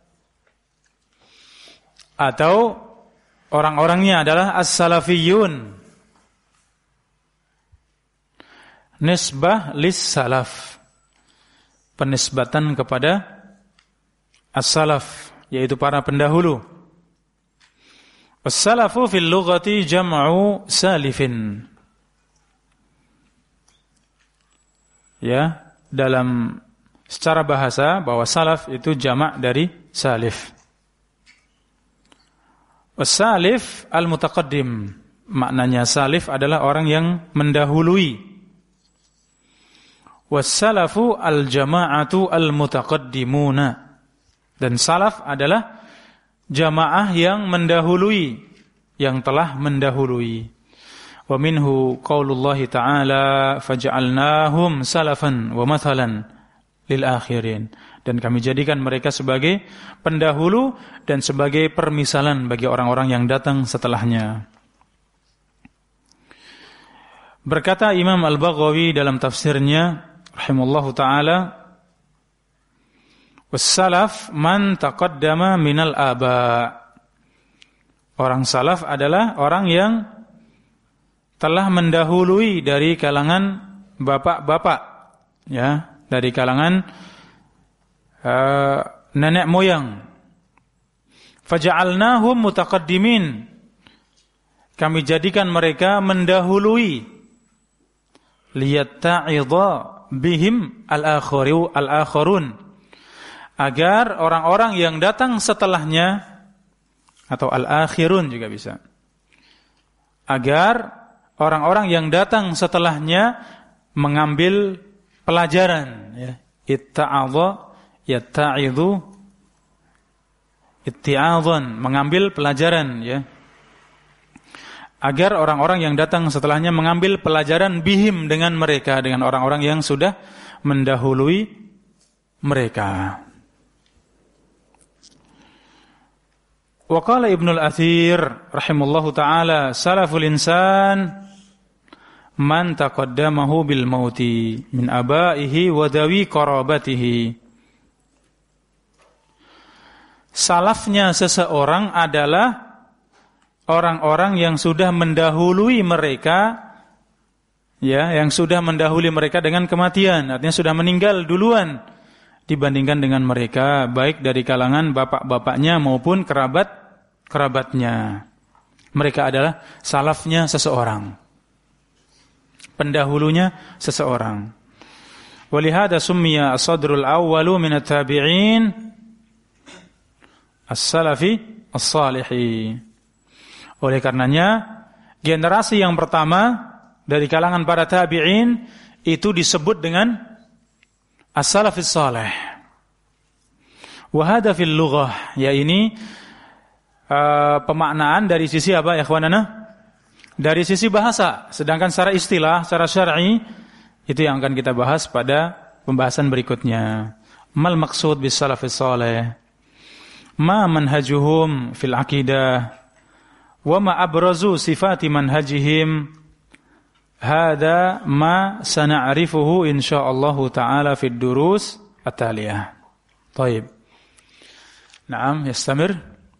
atau orang-orangnya adalah as-salafiyun. Nisbah lis salaf, penisbatan kepada as-salaf, yaitu para pendahulu. As-salafu fil lughati jam'u salifin. Ya, dalam secara bahasa bahwa salaf itu jamak dari salif. As-salif al-mutaqaddim, maknanya salif adalah orang yang mendahului. Was-salafu al-jama'atu al-mutaqaddimuna, Dan salaf adalah jamaah yang mendahului, yang telah mendahului. Wa minhu qaulullah ta'ala faj'alnahum salafan wa mathalan lil akhirin. Dan kami jadikan mereka sebagai pendahulu dan sebagai permisalan bagi orang-orang yang datang setelahnya. Berkata Imam Al-Baghawi dalam tafsirnya rahimallahu ta'ala, was-salaf man taqaddama minal aba. Orang salaf adalah orang yang telah mendahului dari kalangan bapak-bapak, ya, dari kalangan uh, nenek moyang. Faja'alnahum mutaqaddimin. Kami jadikan mereka mendahului. Liyatta'idha bihim al-akhiru al-akhirun. Agar orang-orang yang datang setelahnya, atau al-akhirun juga bisa, agar orang-orang yang datang setelahnya mengambil pelajaran, ya. Itta'adha yatta'idhu itti'adhan, mengambil pelajaran, ya. Agar orang-orang yang datang setelahnya mengambil pelajaran bihim, dengan mereka, dengan orang-orang yang sudah mendahului mereka. Wa qala Ibnu al-Athir rahimallahu ta'ala, salaful insan man taqaddamahu bil mauti min abaihi wa dawi qarabatihi. Salafnya seseorang adalah orang-orang yang sudah mendahului mereka, ya, yang sudah mendahului mereka dengan kematian, artinya sudah meninggal duluan dibandingkan dengan mereka, baik dari kalangan bapak-bapaknya maupun kerabat-kerabatnya. Mereka adalah salafnya seseorang, pendahulunya seseorang. Walihada summiya as-sadrul awwalu min at-tabi'in as-salafi as-salihi. Oleh karenanya, generasi yang pertama dari kalangan para tabi'in itu disebut dengan as-salafis salih. Wa hadha fil lughah, ya ini uh, pemaknaan dari sisi apa ya ikhwanana? Dari sisi bahasa. Sedangkan secara istilah, secara syar'i, itu yang akan kita bahas pada pembahasan berikutnya. Mal maqsud bis salafis salih? Ma manhajuhum fil aqidah? Wa ma abrazu sifati manhajihim? Hada ma sana'rifuhu insyaallah ta'ala fid durus at-taliyah. Baik. Naam, yastamir.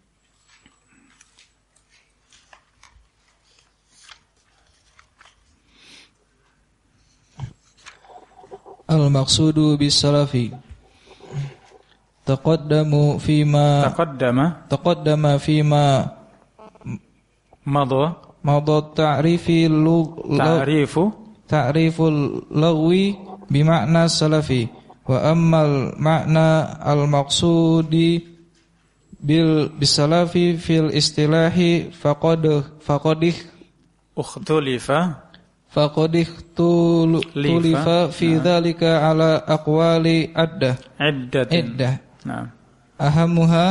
Al-maqsudu bis-salafi taqaddamu fima taqaddama taqaddama fima madha Mawdu' ta'rifi ta'rifu ta'riful lagwi bimakna salafi wa ammal makna al-maqsudi bil bisalafi fil istilahi faqad faqadih ukhtulifa faqadih tulifa fi dhalika ala aqwali addah iddatin iddah na'am ahamuha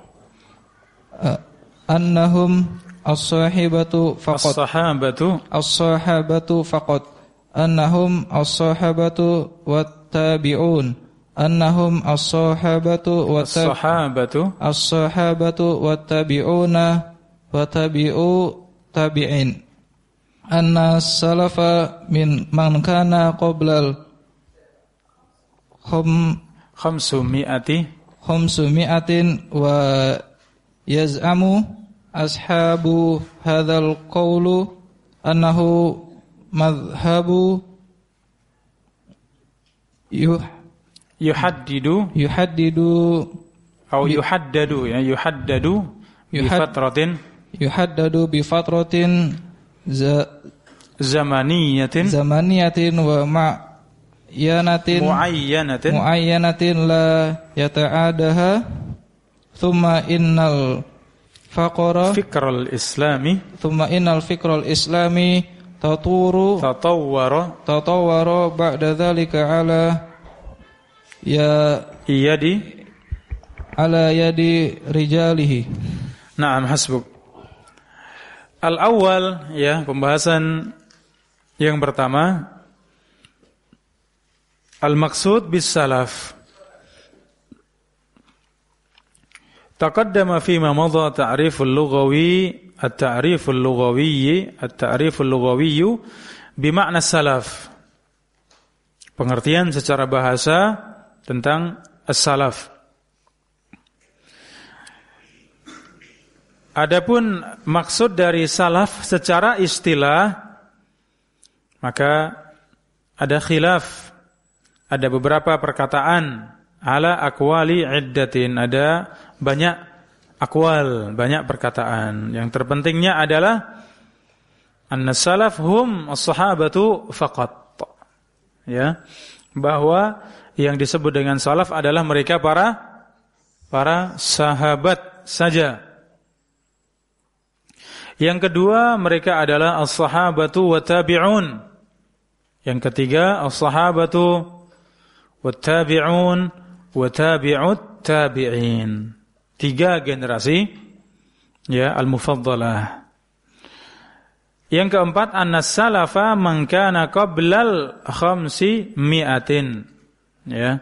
annahum as-sahabatu faqat as-sahabatu as-sahabatu faqat annahum as-sahabatu wat-tabi'un annahum as-sahabatu wat-sahabatu as-sahabatu wat-tabi'una wa tabi'u tabi'in anna salafa min man kana qablal khum khamsumi'ati khamsumi'atin wa yaz'amu ashabu hadzal qawlu annahu madhhabu yuh yuhaddidu yuhaddidu atau yuhaddadu ya yuhaddadu bi fatratin yuhaddadu bi fatratin za, zamaniyatin zamaniyatin wa ma'yanatin muayyanatin muayyanatin la yata'adaha thumma innal faqara fikral islami thumma innal fikral islami taturu tatawwara tatawwara ba'da dzalika ala ya iyadi ala yadi rijalihi. Naam, hasbuk. Al-awwal, ya, pembahasan yang pertama, al-maqsud bis salaf. Taqaddama fima madha ta'riful lughawi, at-ta'riful lughawi, at-ta'riful lughawi bima'na salaf. Pengertian secara bahasa tentang as-salaf. Adapun maksud dari salaf secara istilah, maka ada khilaf, ada beberapa perkataan, ala aqwali iddatin, ada banyak akwal, banyak perkataan. Yang terpentingnya adalah anna salaf hum as-sahabatu faqat. Ya, bahwa yang disebut dengan salaf adalah mereka para para sahabat saja. Yang kedua, mereka adalah as-sahabatu wa tabi'un. Yang ketiga, as-sahabatu wa tabi'un wa tabi'ut tabi'in. Tiga generasi, ya, al-mufaddalah. Yang keempat, annas-salafa man kana qablal khamsi mi'atin. Ya.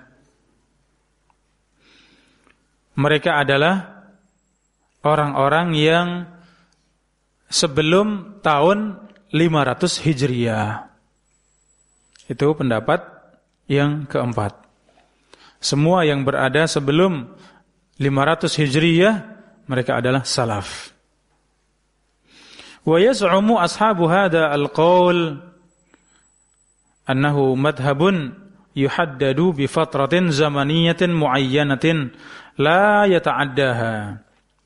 Mereka adalah orang-orang yang sebelum tahun lima ratus Hijriah. Itu pendapat yang keempat. Semua yang berada sebelum lima ratus Hijriah, mereka adalah salaf. Wa yaz'umu ashabu hadha al-qawl annahu madhhabun yuhaddadu bi fatratin zamaniyatin muayyanatin la yata'addaha.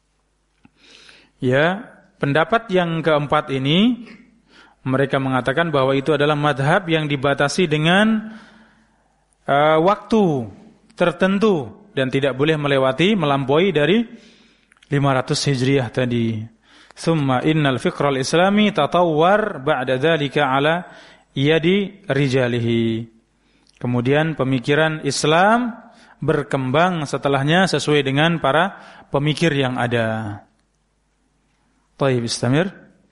Ya, pendapat yang keempat ini, mereka mengatakan bahwa itu adalah madhab yang dibatasi dengan uh, waktu tertentu dan tidak boleh melewati, melampaui dari lima ratus Hijriah tadi. Thumma innal fiqral islami tatawwar ba'da dzalika ala yadi rijalihi. Kemudian pemikiran Islam berkembang setelahnya sesuai dengan para pemikir yang ada. Tayyib, istamir.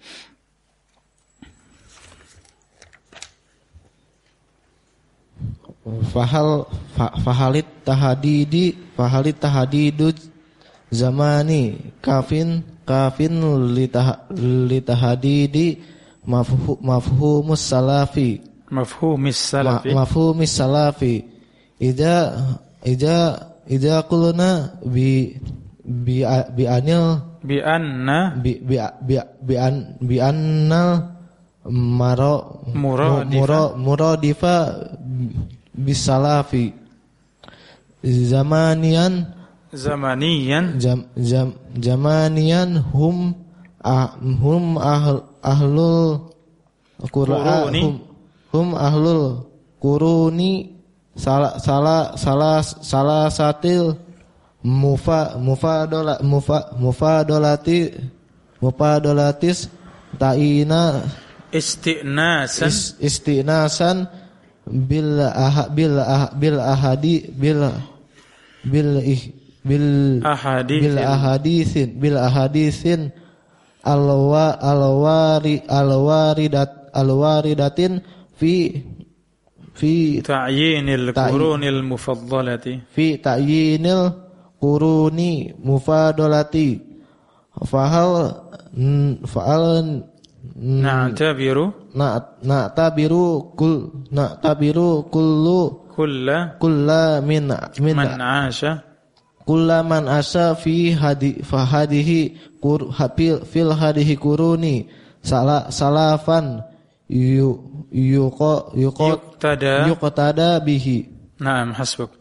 Fahal fa, fahalit tahadidi fahalit tahadidu zamani kafin kafin litah, litahadidi mafhu, mafhumus salafi mafhumis salafi ma, mafhumis salafi ida ida ida qulna bi bi bi anil bi anna bi bi bi bi an bi anna maro muradifa muradifa bisalafi zamanian zamanian jam, jam, zamanian hum ah, hum ahl, ahlul qur'an hum, hum ahlul quruni salah salah salah salah satil mufa mufadola mufa mufadolati mufadolatis ta'ina istinasan is, istinasan bil ah, bil ah, bil ahadi bil bil ih bil ahadithin bil ahadithin bil ahadithin alwa alwari alwaridat alwaridatin fi fi ta'yinil qurunil mufaddalati fi ta'yinil quruni mufaddalati fahal fa'al na'tabiru na na'tabiru kul na'tabiru kullu kulla kulla min min man 'asha kullaman asa fi hadi fa hadihi kur hafil fil hadihi kuruni sala salafan yu yuqa yuqa yuqtada yuqtada bihi. Naam, hasbuk.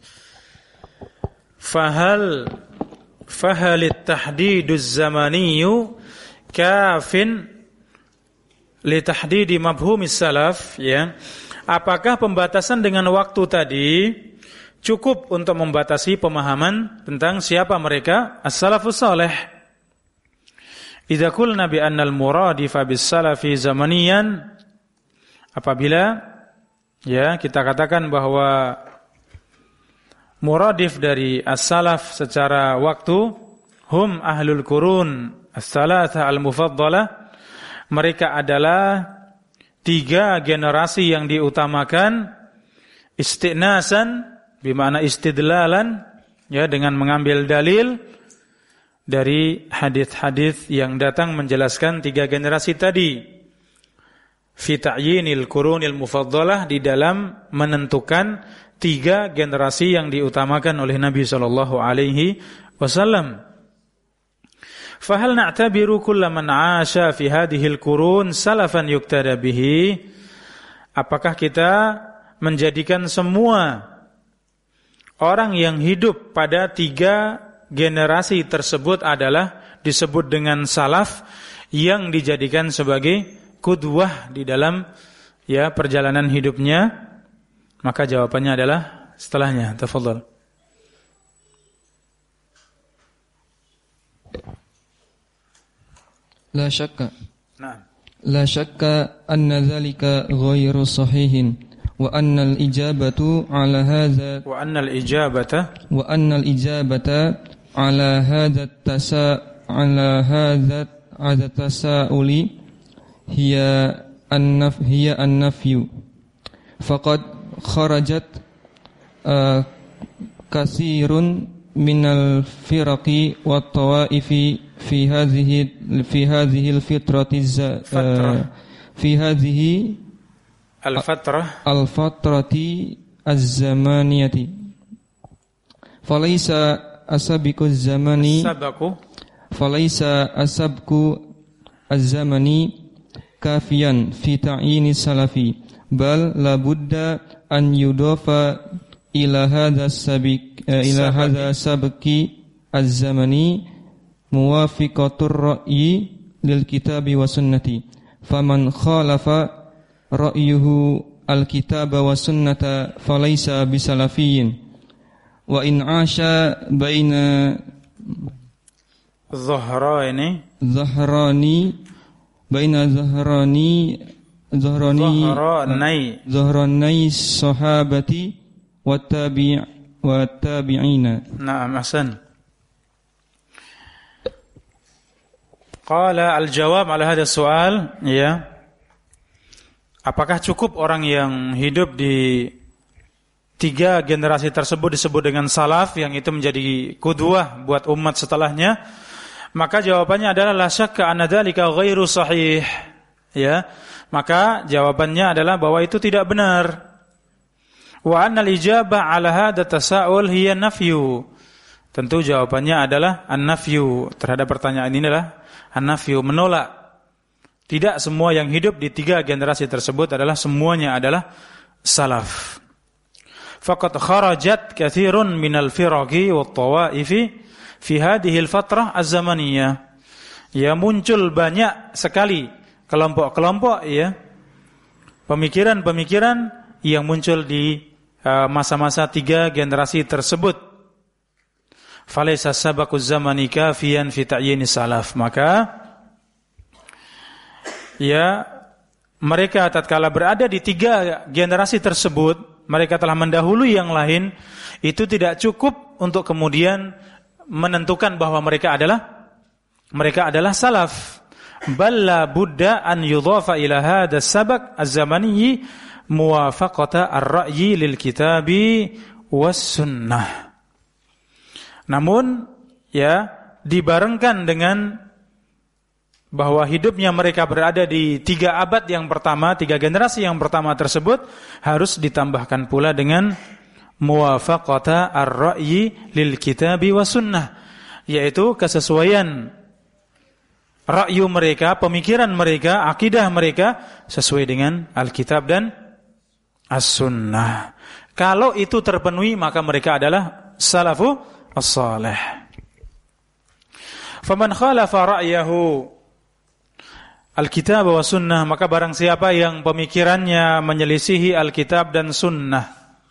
Fahal fahal at-tahdiduz zamaniyyu kafin li tahdidi mafhumis salaf, ya. Apakah pembatasan dengan waktu tadi cukup untuk membatasi pemahaman tentang siapa mereka as-salafus salih? Idza qulna bi anna al-muradifa bis-salafi zamaniyan, apabila, ya, kita katakan bahwa muradif dari as-salaf secara waktu, hum ahlul qurun as-salatha al-mufaddalah, mereka adalah tiga generasi yang diutamakan, istinasan bermakna istidlalan, ya, dengan mengambil dalil dari hadis-hadis yang datang menjelaskan tiga generasi tadi. Fi ta'yinil qurunil mufaddalah, di dalam menentukan tiga generasi yang diutamakan oleh Nabi sallallahu alaihi wasallam. Fa hal na'tabiru kull man 'asha fi hadhil qurun salafan yuqtada bihi? Apakah kita menjadikan semua orang yang hidup pada tiga generasi tersebut adalah disebut dengan salaf yang dijadikan sebagai qudwah di dalam, ya, perjalanan hidupnya? Maka jawabannya adalah setelahnya. Tafadhal. La syakka. Naam. La syakka anna dzalika ghairu sahihin wa anna al-ijabatu ala hadza wa anna al-ijabata wa anna al-ijabata ala hadza tasa ala hadza hadza tasauli hiya an-naf hiya an-nafyu faqad kharajat uh, katsirun minal firaqi wat tawaifi fi hadhihi fi hadhihi al-fitrati uh, fi hadhihi al-fatrah al-fatrati az-zamaniyati falaysa asabiqu az-zamani sabaku falaysa asabqu az-zamani kafiyan fi ta'yini salafi bal la budda an yudafa ila hadha sabiq uh, ila hadha sabqi az-zamani muwafiqatur ra'yi lil kitabi wa sunnati faman khalafa ra'yuhu al-kitaba wa sunnata falaysa bisalafiyyin wa in 'asha baina zahrani zahrani baina zahrani zahrani zahranai zahranai sahabati wa tabi' wa tabi'ina. Naam, ahsan. Qala al-jawab ala hadha soal, ya. Apakah cukup orang yang hidup di tiga generasi tersebut disebut dengan salaf, yang itu menjadi qudwah buat umat setelahnya? Maka jawabannya adalah la syakka anna dzalika ghairu sahih. Ya. Maka jawabannya adalah bahwa itu tidak benar. Wa annal ijabah ala hadha tasaul hiya nafyu. Tentu jawabannya adalah an-nafyu. Terhadap pertanyaan ini adalah an-nafyu, menolak. Tidak semua yang hidup di tiga generasi tersebut adalah semuanya adalah salaf. Faqad kharajat katsirun minal firaqi wat tawaifi fi hadhihi al-fatrah az-zamaniyah. Ya, muncul banyak sekali kelompok-kelompok, ya, pemikiran-pemikiran yang muncul di uh, masa-masa tiga generasi tersebut. Falaysa sabaquz zamani kafiyan fi ta'yini salaf. Maka, ya, mereka tatkala berada di tiga generasi tersebut, mereka telah mendahului yang lain, itu tidak cukup untuk kemudian menentukan bahwa mereka adalah mereka adalah salaf. Balla budda an yudhafa ila hadha sabaq az-zamani muwafaqata ar-ra'yi lil kitabi was sunnah. Namun, ya, dibarengkan dengan bahwa hidupnya mereka berada di tiga abad yang pertama, tiga generasi yang pertama tersebut, harus ditambahkan pula dengan muwafaqata ar-ra'yi lil kitabi was sunnah, yaitu kesesuaian ra'yu mereka, pemikiran mereka, akidah mereka sesuai dengan Alkitab dan As-Sunnah. Kalau itu terpenuhi, maka mereka adalah salafu as-salih. Faman khalafa ra'yahu Alkitab wa sunnah, maka barang siapa yang pemikirannya menyelisihi Alkitab dan Sunnah,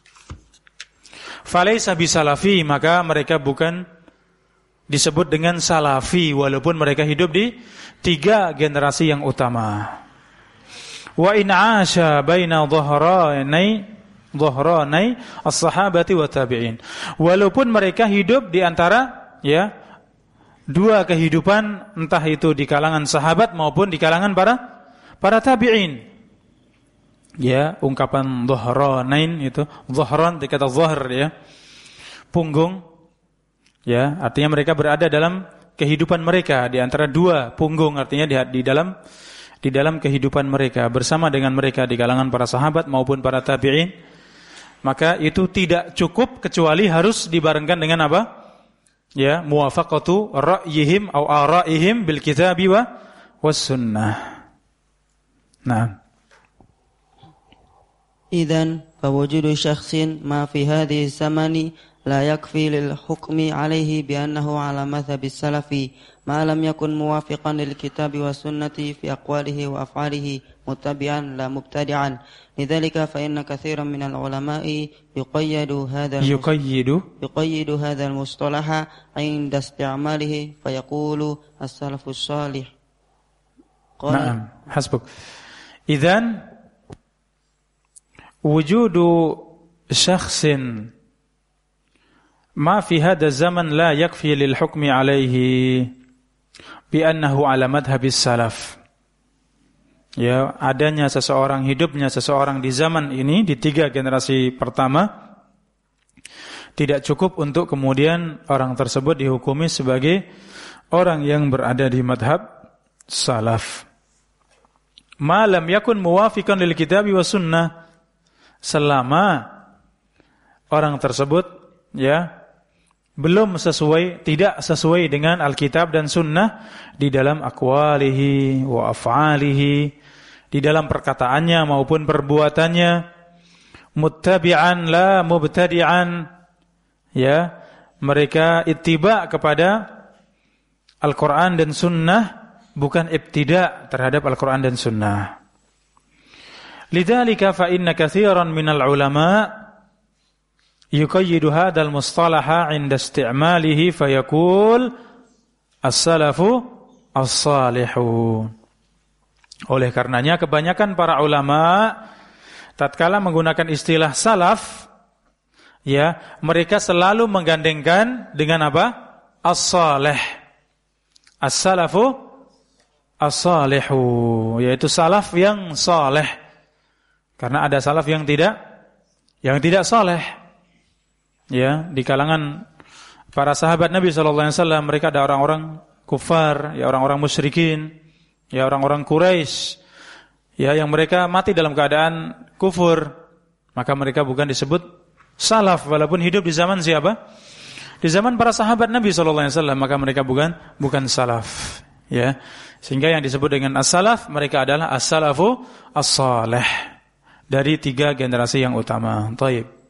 falaysa bisalafi, maka mereka bukan disebut dengan salafi, walaupun mereka hidup di tiga generasi yang utama. Wa in 'asha baina dhahrani dhahranai as-sahabati wa tabi'in. Walaupun mereka hidup di antara ya dua kehidupan, entah itu di kalangan sahabat maupun di kalangan para para tabi'in. Ya, ungkapan dhahranain itu, dhahran dikata dhahr ya, punggung. Ya, artinya mereka berada dalam kehidupan mereka di antara dua punggung, artinya di, di dalam di dalam kehidupan mereka bersama dengan mereka di kalangan para sahabat maupun para tabi'in. Maka itu tidak cukup kecuali harus dibarengkan dengan apa? Ya, muwafaqatu ra'yihim au ara'ihim bil kitabi wa was sunnah. Nah, إذن فوجود شخص ما في هذه الزمن لا يكفي للحكم عليه بأنه على مذهب السلف ما لم يكن موافقا للكتاب والسنة في أقواله وأفعاله متبعا لا مبتدعا. لذلك فإن كثيرا من العلماء يقيد هذا يقيد يقيد هذا المصطلح عند استعماله فيقول السلف الصالح. نعم حسبك. إذن وجود شخص ما في هذا الزمن لا يكفي للحكم عليه بأنه على مذهب السلف. Ya, adanya seseorang, hidupnya seseorang di zaman ini, di tiga generasi pertama, tidak cukup untuk kemudian orang tersebut dihukumi sebagai orang yang berada di madhab salaf. Ma lam yakun muwafiqan lil kitabi was sunnah, selama orang tersebut ya belum sesuai, tidak sesuai dengan Alkitab dan Sunnah di dalam aqwalihi wa af'alihi, di dalam perkataannya maupun perbuatannya, muttabi'an la mubtadi'an, ya, mereka ittiba kepada Al-Quran dan Sunnah, bukan ibtida terhadap Al-Quran dan Sunnah. Lidzalika fa inna katsiran minal ulama yuqayyidu hadzal mustalaha 'inda isti'malihi fayaqul as-salafu as-salihun. Oleh karenanya kebanyakan para ulama tatkala menggunakan istilah salaf, ya, mereka selalu menggandengkan dengan apa? As-salih. As-salafu as-salihu, yaitu salaf yang saleh. Karena ada salaf yang tidak yang tidak saleh. Ya, di kalangan para sahabat Nabi sallallahu alaihi wasallam mereka ada orang-orang kufar, ya orang-orang musyrikin, ya orang-orang Quraisy, ya yang mereka mati dalam keadaan kufur, maka mereka bukan disebut salaf walaupun hidup di zaman siapa? Di zaman para sahabat Nabi sallallahu alaihi wasallam, maka mereka bukan bukan salaf, ya. Sehingga yang disebut dengan as-salaf mereka adalah as-salafu as-salih dari tiga generasi yang utama. Baik.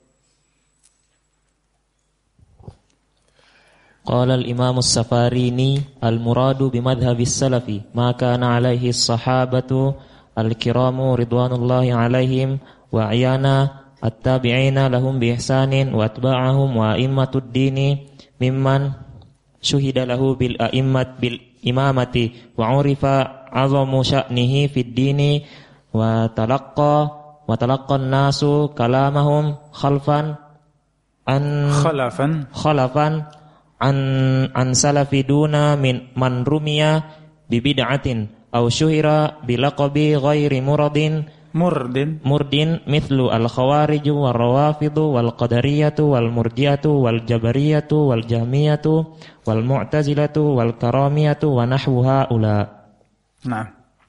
Qala al-Imam as-Safarini al-muradu bimadhhabi as-salafi ma kana alaihi as-sahabatu al-kiramu ridwanullahi alaihim wa ayana at-tabi'ina lahum bi ihsanin wa atba'ahum wa a'immatud dini mimman syuhida lahu bil a'immat bil imamati wa urifa 'azamu sya'nihi fid dini wa talaqqa wa talaqqan nasu kalamahum khalfan an khalafan khalafan an an salafi duna min man rumiya bi bid'atin aw syuhira bi laqabi ghairi muradin murdin murdin mithlu al khawarij wal rawafid wal qadariyah wal murji'ah wal jabariyah wal jahmiyah wal mu'tazilah wal karamiyah wa nahwuha ula. Nah,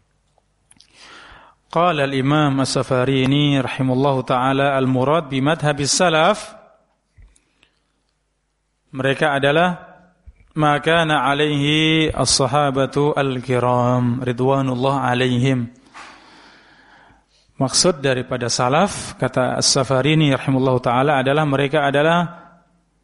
qala al-Imam as-Safarini rahimahullahu taala al-murad bi madhhabis salaf, mereka adalah ma kana alaihi as-sahabatu al-kiram ridwanullah alaihim. Maksud daripada salaf, kata As-Safarini rahimahullahu taala, adalah mereka adalah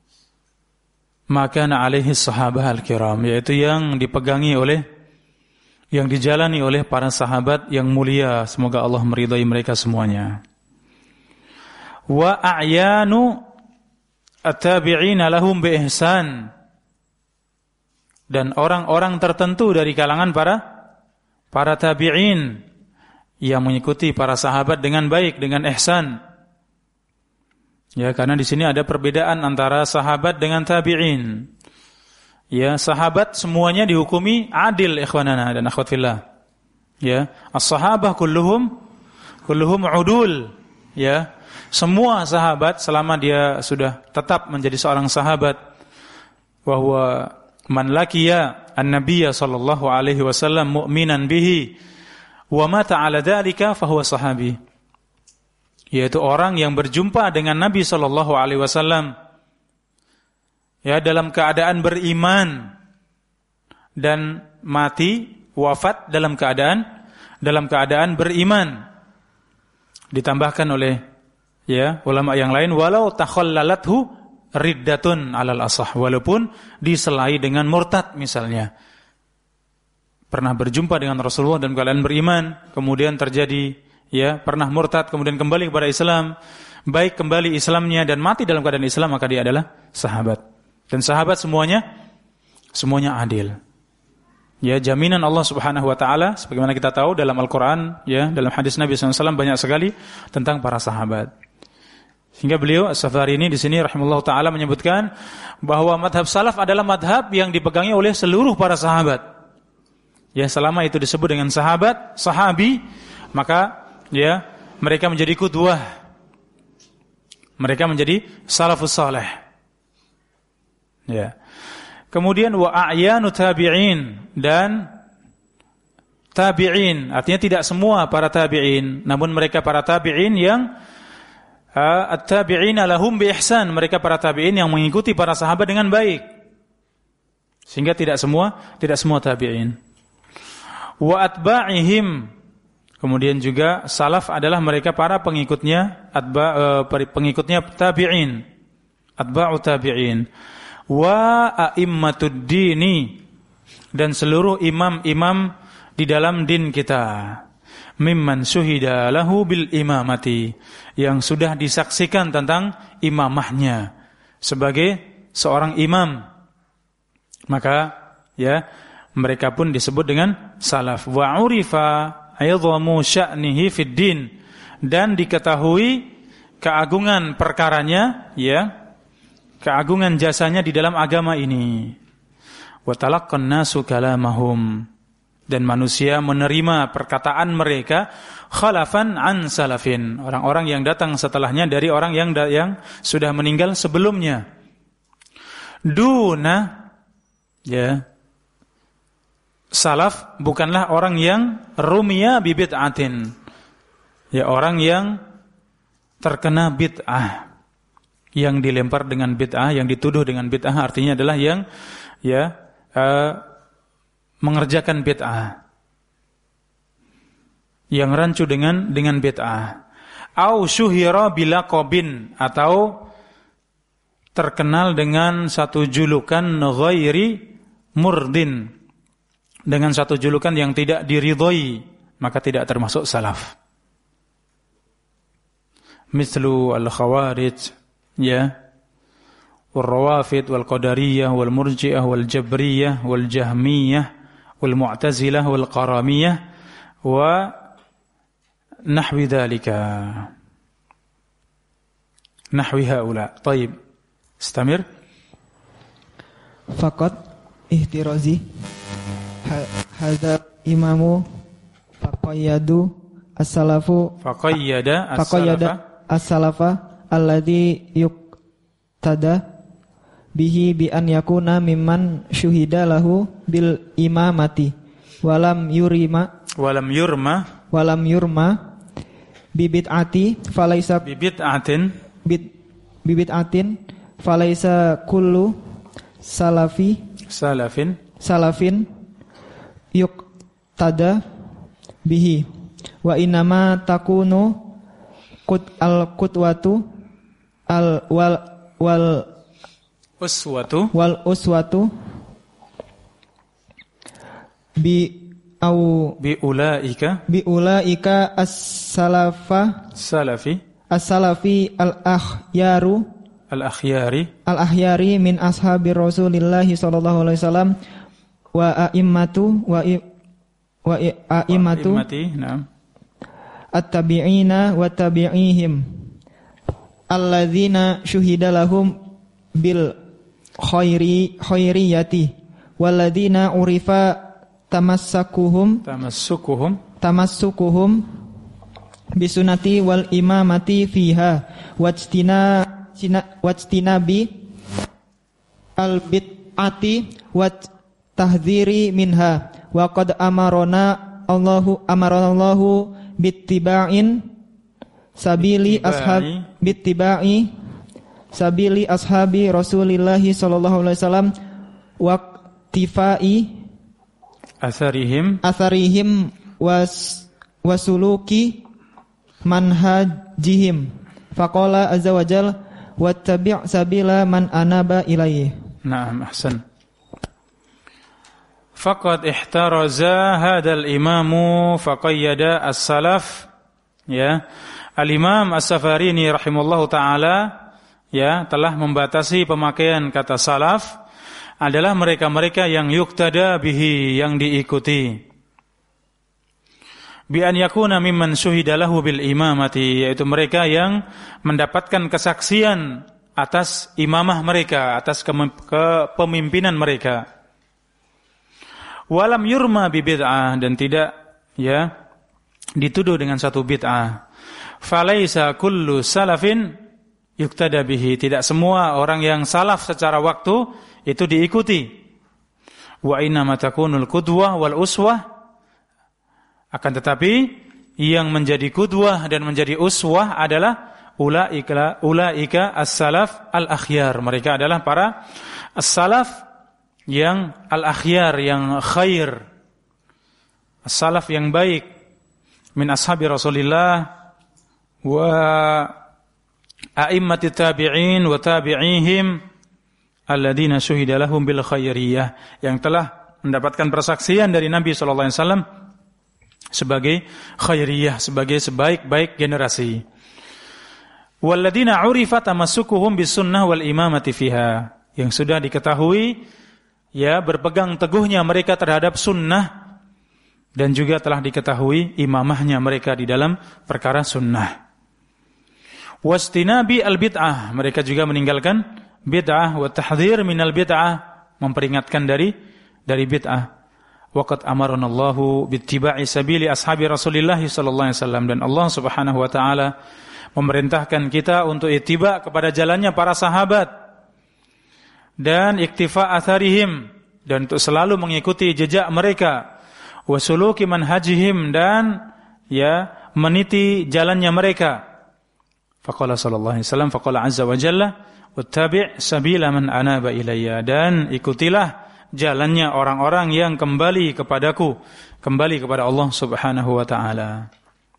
ma kana alaihi as-sahabah al-kiram, yaitu yang dipegangi oleh, yang dijalani oleh para sahabat yang mulia, semoga Allah meridai mereka semuanya. Wa a'yanu at-tabi'ina lahum bi ihsan, dan orang-orang tertentu dari kalangan para para tabi'in yang mengikuti para sahabat dengan baik, dengan ihsan. Ya, karena di sini ada perbedaan antara sahabat dengan tabi'in. Ya, sahabat semuanya dihukumi adil ikhwanana dan akhwat fillah. Ya, as-sahabah kulluhum kulluhum udul. Ya, semua sahabat selama dia sudah tetap menjadi seorang sahabat, wa huwa man laqiya an-nabiyya sallallahu alaihi wasallam mu'minan bihi wa mata 'ala dzalika fa huwa sahabi. Yaitu orang yang berjumpa dengan Nabi sallallahu alaihi wasallam ya dalam keadaan beriman dan mati wafat dalam keadaan dalam keadaan beriman. Ditambahkan oleh ya ulama yang lain, walau takhallalathu riddatun alal asah, walaupun diselai dengan murtad misalnya. Pernah berjumpa dengan Rasulullah dalam keadaan beriman, kemudian terjadi ya pernah murtad kemudian kembali kepada Islam, baik kembali Islamnya dan mati dalam keadaan Islam, maka dia adalah sahabat. Dan sahabat semuanya semuanya adil. Ya, jaminan Allah Subhanahu wa taala sebagaimana kita tahu dalam Al-Qur'an ya, dalam hadis Nabi sallallahu alaihi wasallam banyak sekali tentang para sahabat. Sehingga beliau As-Safari ini di sini rahimahullah taala menyebutkan bahwa madhab salaf adalah madhab yang dipegangi oleh seluruh para sahabat. Ya, selama itu disebut dengan sahabat, sahabi, maka ya mereka menjadi qudwah. Mereka menjadi salafus saleh. Ya. Kemudian wa a'yanu tabi'in, dan tabi'in artinya tidak semua para tabi'in, namun mereka para tabi'in yang uh, at-tabi'ina lahum bi ihsan, mereka para tabi'in yang mengikuti para sahabat dengan baik. Sehingga tidak semua tidak semua tabi'in. Wa atba'ihim, kemudian juga salaf adalah mereka para pengikutnya atba uh, pengikutnya tabi'in, atba'u tabi'in. Wa a'immatud dini, dan seluruh imam-imam di dalam din kita, mimman syuhida lahu bil imamati, yang sudah disaksikan tentang imamahnya sebagai seorang imam, maka ya mereka pun disebut dengan salaf. Wa urifa aidhamu sya'nihi fid din, dan diketahui keagungan perkaranya ya, keagungan jasanya di dalam agama ini. Wa talaqqan nasu kalamahum, dan manusia menerima perkataan mereka khalafan an salafin, orang-orang yang datang setelahnya dari orang yang yang sudah meninggal sebelumnya. Duna ya, salaf bukanlah orang yang rumiya bi bid'atin, ya orang yang terkena bid'ah, yang dilempar dengan bid'ah, yang dituduh dengan bid'ah, artinya adalah yang ya uh, mengerjakan bid'ah, yang rancu dengan dengan bid'ah. Au syuhira bilaqabin, atau terkenal dengan satu julukan ghairi murdin, dengan satu julukan yang tidak diridhoi, maka tidak termasuk salaf. Mislu al-khawarij ya, wal-rawafid, wal-qadariyah, wal-murji'ah, wal-jabriyah, wal-jahmiyah, wal-mu'tazilah, wal-qaramiyah, wa nahwi dhalika, nahwi haula. Taib, istamir. Faqat ihtirazi hadza imamu faqayyadu as-salafu faqayyada faqayyada as-salafa alladhi yuqtada bihi bi an yakuna mimman syuhida lahu bil imamati walam yurima walam yurma walam yurma bibid'ati falaisa bibid'atin bid bibid'atin falaisa kullu salafi salafin salafin yuqtada bihi wa inama takunu qut al qutwatu al wal wal uswatu wal uswatu bi au bi ulaika bi ulaika as-salafa salafi as-salafi al-akhyaru al-akhyari al-akhyari min ashabi Rasulillah sallallahu alaihi wasallam wa a'immatu wa i, wa i, a'immatu na'am at-tabi'ina wa tabi'ihim alladzina syuhida lahum bil khairi khairiyati walladzina urifa tamassakuhum tamassukuhum tamassukuhum bisunati wal imamati fiha wajtina wajtina bi al bid'ati wat tahdhiri minha wa qad amarona Allahu amarana Allahu bittiba'in sabili ashab bittiba'i sabili ashabi Rasulillah sallallahu alaihi wasallam wa tifai atharihim atharihim was wasuluki manhajihim faqala azza wajal wattabi' sabila man anaba ilaihi. Naam, ahsan. Faqad ihtaraza hadzal imamu faqayyada as-salaf, ya. Al-Imam As-Safarini rahimallahu taala, ya, telah membatasi pemakaian kata salaf adalah mereka-mereka yang yuktada bihi, yang diikuti. Bi an yakuna mimman syuhida lahu bil imamati, yaitu mereka yang mendapatkan kesaksian atas imamah mereka, atas kepemimpinan mereka. Walam yurma bi bid'ah, dan tidak, ya, dituduh dengan satu bid'ah. Falaisa kullu salafin yuktada bihi, tidak semua orang yang salaf secara waktu itu diikuti. Wa inna ma takunul qudwah wal uswah, akan tetapi yang menjadi qudwah dan menjadi uswah adalah ulaika ulaika as-salaf al-akhyar, mereka adalah para as-salaf yang al-akhyar, yang khair, as-salaf yang baik, min ashabi Rasulillah wa a'immati tabi'in wa tabi'ihim alladzina syuhida lahum bil khairiyah, yang telah mendapatkan persaksian dari Nabi sallallahu alaihi wasallam sebagai khairiyah, sebagai sebaik-baik generasi. Walladzina urifa tamassukuhum bis sunnah wal imamati fiha, yang sudah diketahui, ya, berpegang teguhnya mereka terhadap sunnah dan juga telah diketahui imamahnya mereka di dalam perkara sunnah. Wastinabi al-bid'ah, mereka juga meninggalkan bid'ah, wa tahdhir minal bid'ah, memperingatkan dari dari bid'ah. Waqad amarana Allahu bittiba'i sabili ashabi Rasulillah sallallahu alaihi wasallam, dan Allah Subhanahu wa taala memerintahkan kita untuk ittiba kepada jalannya para sahabat dan iktifa atharihim, dan untuk selalu mengikuti jejak mereka, wasuluki manhajihim, dan, ya, meniti jalannya mereka. Faqala sallallahu alaihi wasallam, faqala azza wa jalla wattabi' sabila man anaba ilayya, dan ikutilah jalannya orang-orang yang kembali kepadaku, kembali kepada Allah Subhanahu wa taala.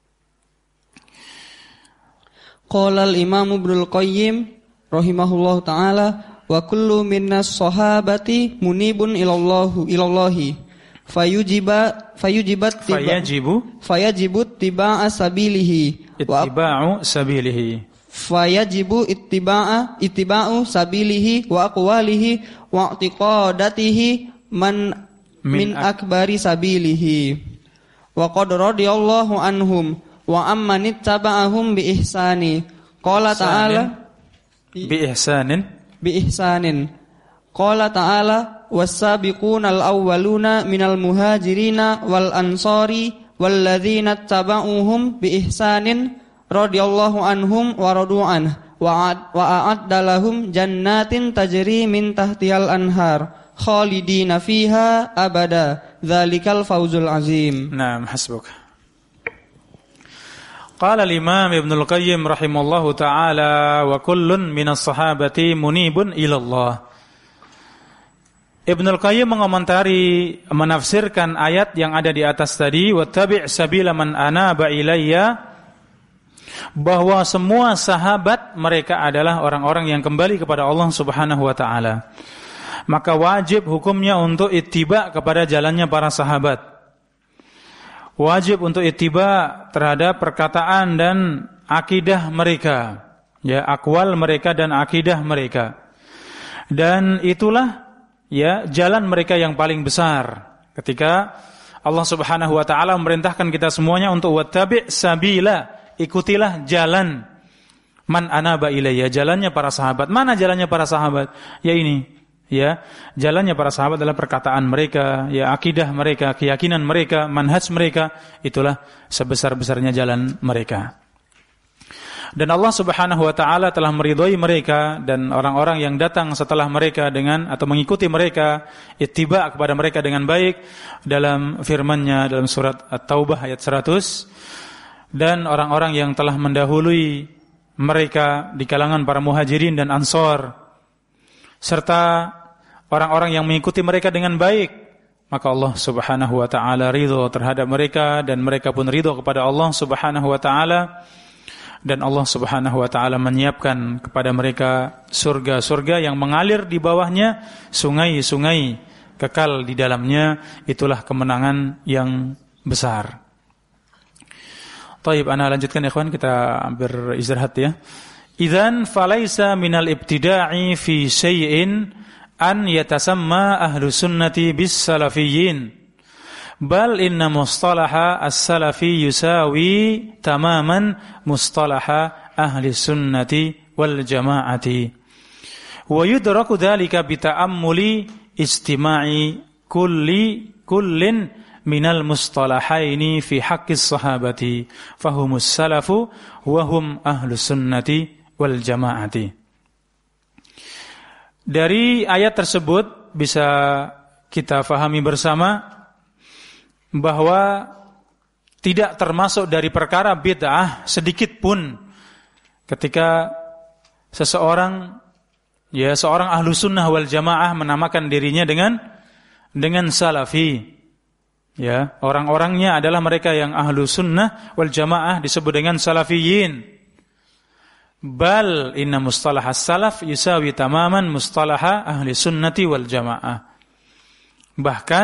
Qala al-Imam Ibnu al-Qayyim rahimahullahu taala, wa kullu minnas sahabati munibun ilallahu ilallahi fayujiba fayujibat tiba fayajibu fayajibu tiba'a sabilihi ittiba'u sabilihi fayajibu ittiba'a ittiba'u sabilihi wa aqwalihi wa i'tiqadatihi man min, min akbari sabilihi wa qad radiyallahu anhum wa amman ittaba'ahum bi ihsani qala ta'ala bi ihsanin bi ihsanin qala ta'ala was-sabiqunal awwaluna minal muhajirina wal ansari walladzina ittaba'uhum bi ihsanin radhiyallahu anhum wa radu'an wa a'adda lahum jannatin tajri min tahtihal anhar khalidina fiha abada dzalikal fawzul azim. Naam, hasbuk. Qala al-Imam Ibnu al-Qayyim rahimallahu taala, wa kullun minas sahabati munibun ila Allah. Ibnu al-Qayyim mengomentari, menafsirkan ayat yang ada di atas tadi, wattabi' sabila man anaba ilayya, bahwa semua sahabat mereka adalah orang-orang yang kembali kepada Allah Subhanahu wa taala. Maka wajib hukumnya untuk ittiba kepada jalannya para sahabat. Wajib untuk ittiba terhadap perkataan dan akidah mereka, ya, akwal mereka dan akidah mereka. Dan itulah, ya, jalan mereka yang paling besar. Ketika Allah Subhanahu wa taala memerintahkan kita semuanya untuk wattabi' sabila, ikutilah jalan Man anaba ilayya, jalannya para sahabat. Mana jalannya para sahabat? Ya ini, ya. Jalannya para sahabat adalah perkataan mereka, ya akidah mereka, keyakinan mereka, manhaj mereka, itulah sebesar-besarnya jalan mereka. Dan Allah Subhanahu wa taala telah meridhai mereka dan orang-orang yang datang setelah mereka dengan atau mengikuti mereka, ittiba kepada mereka dengan baik dalam firman-Nya dalam surat At-Taubah ayat seratus. Dan orang-orang yang telah mendahului mereka di kalangan para muhajirin dan ansor serta orang-orang yang mengikuti mereka dengan baik, maka Allah Subhanahu wa taala ridho terhadap mereka dan mereka pun ridho kepada Allah Subhanahu wa taala, dan Allah Subhanahu wa taala menyiapkan kepada mereka surga-surga yang mengalir di bawahnya sungai-sungai kekal di dalamnya. Itulah kemenangan yang besar. Taib, ana lanjutkan ya ikhwan, kita beristirahat ya. Idzan falaisa minal ibtida'i fi syai'in an yatasamma ahlus sunnati bis salafiyyin, bal inna mustalaha as-salafi yusawi tamaman mustalaha ahli sunnati wal jama'ati, wa yudraku dhalika bi ta'ammuli istima'i kulli kullin minal mustalahaini fi haqqis sahabati fahumus salafu wa hum ahlus sunnati wal jama'ati. Dari ayat tersebut bisa kita fahami bersama bahwa tidak termasuk dari perkara bid'ah sedikit pun ketika seseorang, ya seorang ahlu sunnah wal jamaah menamakan dirinya dengan dengan salafi. Ya, orang-orangnya adalah mereka yang ahlu sunnah wal jamaah disebut dengan salafiyin. Bal inna mustalah as-salaf yusawi tamaman mustalah ahli sunnati wal jamaah. Bahkan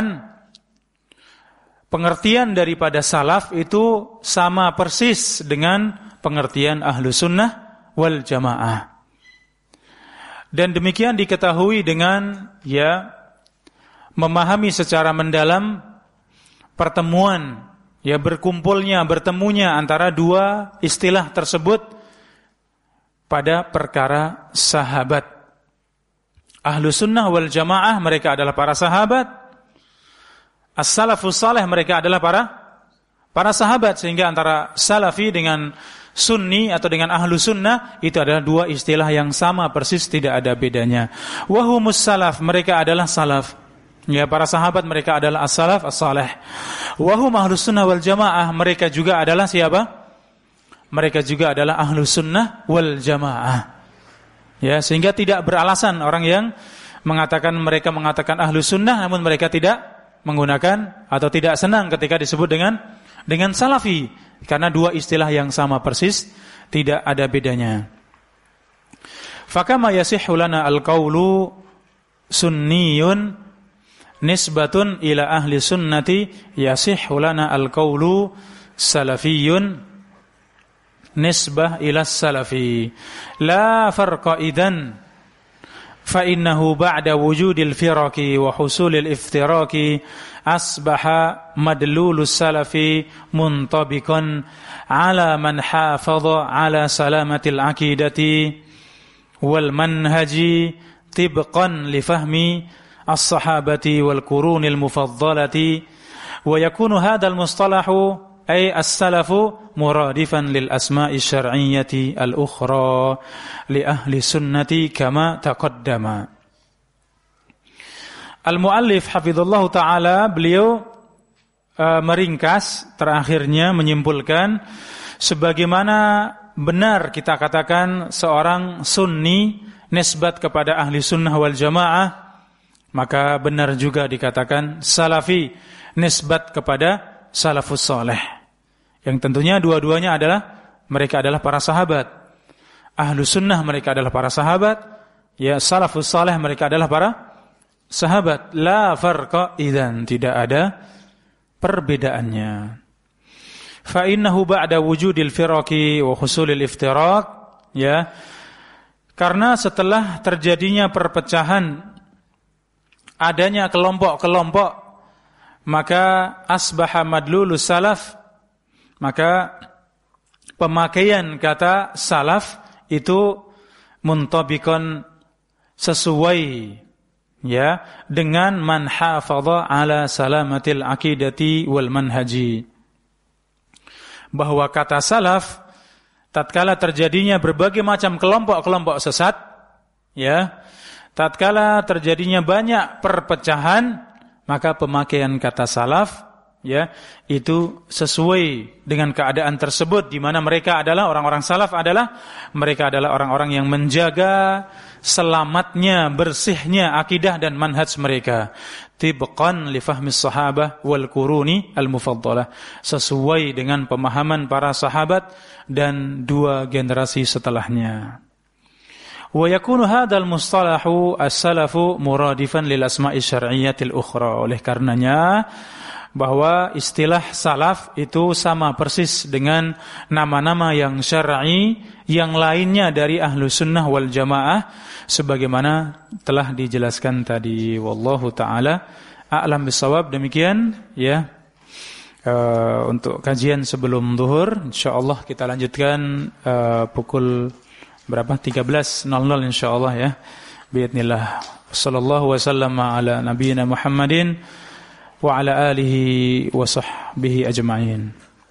pengertian daripada salaf itu sama persis dengan pengertian ahlu sunnah wal jamaah. Dan demikian diketahui dengan ya memahami secara mendalam pertemuan, ya berkumpulnya, bertemunya antara dua istilah tersebut pada perkara sahabat. Ahlu sunnah wal jamaah mereka adalah para sahabat. As-salafus salih mereka adalah para para sahabat, sehingga antara salafi dengan sunni atau dengan ahlu sunnah itu adalah dua istilah yang sama persis, tidak ada bedanya. Wahumus salaf, mereka adalah salaf. Ya, para sahabat mereka adalah as-salaf as-salih. Wa hum ahlus sunnah wal jamaah, mereka juga adalah siapa? Mereka juga adalah ahlus sunnah wal jamaah. Ya, sehingga tidak beralasan orang yang mengatakan mereka mengatakan ahlus sunnah namun mereka tidak menggunakan atau tidak senang ketika disebut dengan dengan salafi, karena dua istilah yang sama persis, tidak ada bedanya. Fakama yasihhu lana al-qaulu sunniyun nisbatun ila ahli sunnati yasihhu lana al-qawlu salafiyun nisbah ila salafi la farqa idan fa innahu ba'da wujudil firaqi wa husulil iftiraqi asbaha madlulus salafi muntabiqan ala man hafadha ala salamatil aqidati wal manhaji tibqan li fahmi as-sahabati wal qurunil mufaddalati, wa yakunu hadzal mustalahu ay as-salafu muradifan lil asma'i syar'iyyati al-ukhra li ahli sunnati kama taqaddama. Al-muallif hafizallahu taala beliau uh, meringkas terakhirnya menyimpulkan sebagaimana benar kita katakan seorang sunni nisbat kepada ahli sunnah wal jamaah, maka benar juga dikatakan salafi nisbat kepada salafus salih, yang tentunya dua-duanya adalah mereka adalah para sahabat. Ahlu sunnah mereka adalah para sahabat, ya salafus salih mereka adalah para sahabat. La farqa idzan, tidak ada perbedaannya. Fa innahu ba'da wujudil firaqi wa husulil iftiraq, ya karena setelah terjadinya perpecahan, adanya kelompok-kelompok, maka asbaha madlulus salaf, maka pemakaian kata salaf itu muntabiqan sesuai ya dengan man hafadha ala salamatil aqidati wal manhaji, bahwa kata salaf tatkala terjadinya berbagai macam kelompok-kelompok sesat ya, tatkala terjadinya banyak perpecahan, maka pemakaian kata salaf ya itu sesuai dengan keadaan tersebut, di mana mereka adalah orang-orang salaf adalah mereka adalah orang-orang yang menjaga selamatnya, bersihnya akidah dan manhaj mereka, tibqan li fahmi sahabah wal quruni al mufaddalah, sesuai dengan pemahaman para sahabat dan dua generasi setelahnya. Wa yakunu hadzal mustalahu as-salafu muradifan lil asma'i syar'iyyatil ukhra. Oleh karenanya bahwa istilah salaf itu sama persis dengan nama-nama yang syar'i yang lainnya dari ahlu sunnah wal jamaah, sebagaimana telah dijelaskan tadi. Wallahu ta'ala a'lam bisawab. Demikian ya uh, untuk kajian sebelum zuhur. InsyaAllah kita lanjutkan uh, pukul berapa? tiga belas nol nol insyaallah ya. Biidznillah. Sallallahu wasallam ala nabiyyina Muhammadin wa ala alihi wa sahbihi ajma'in.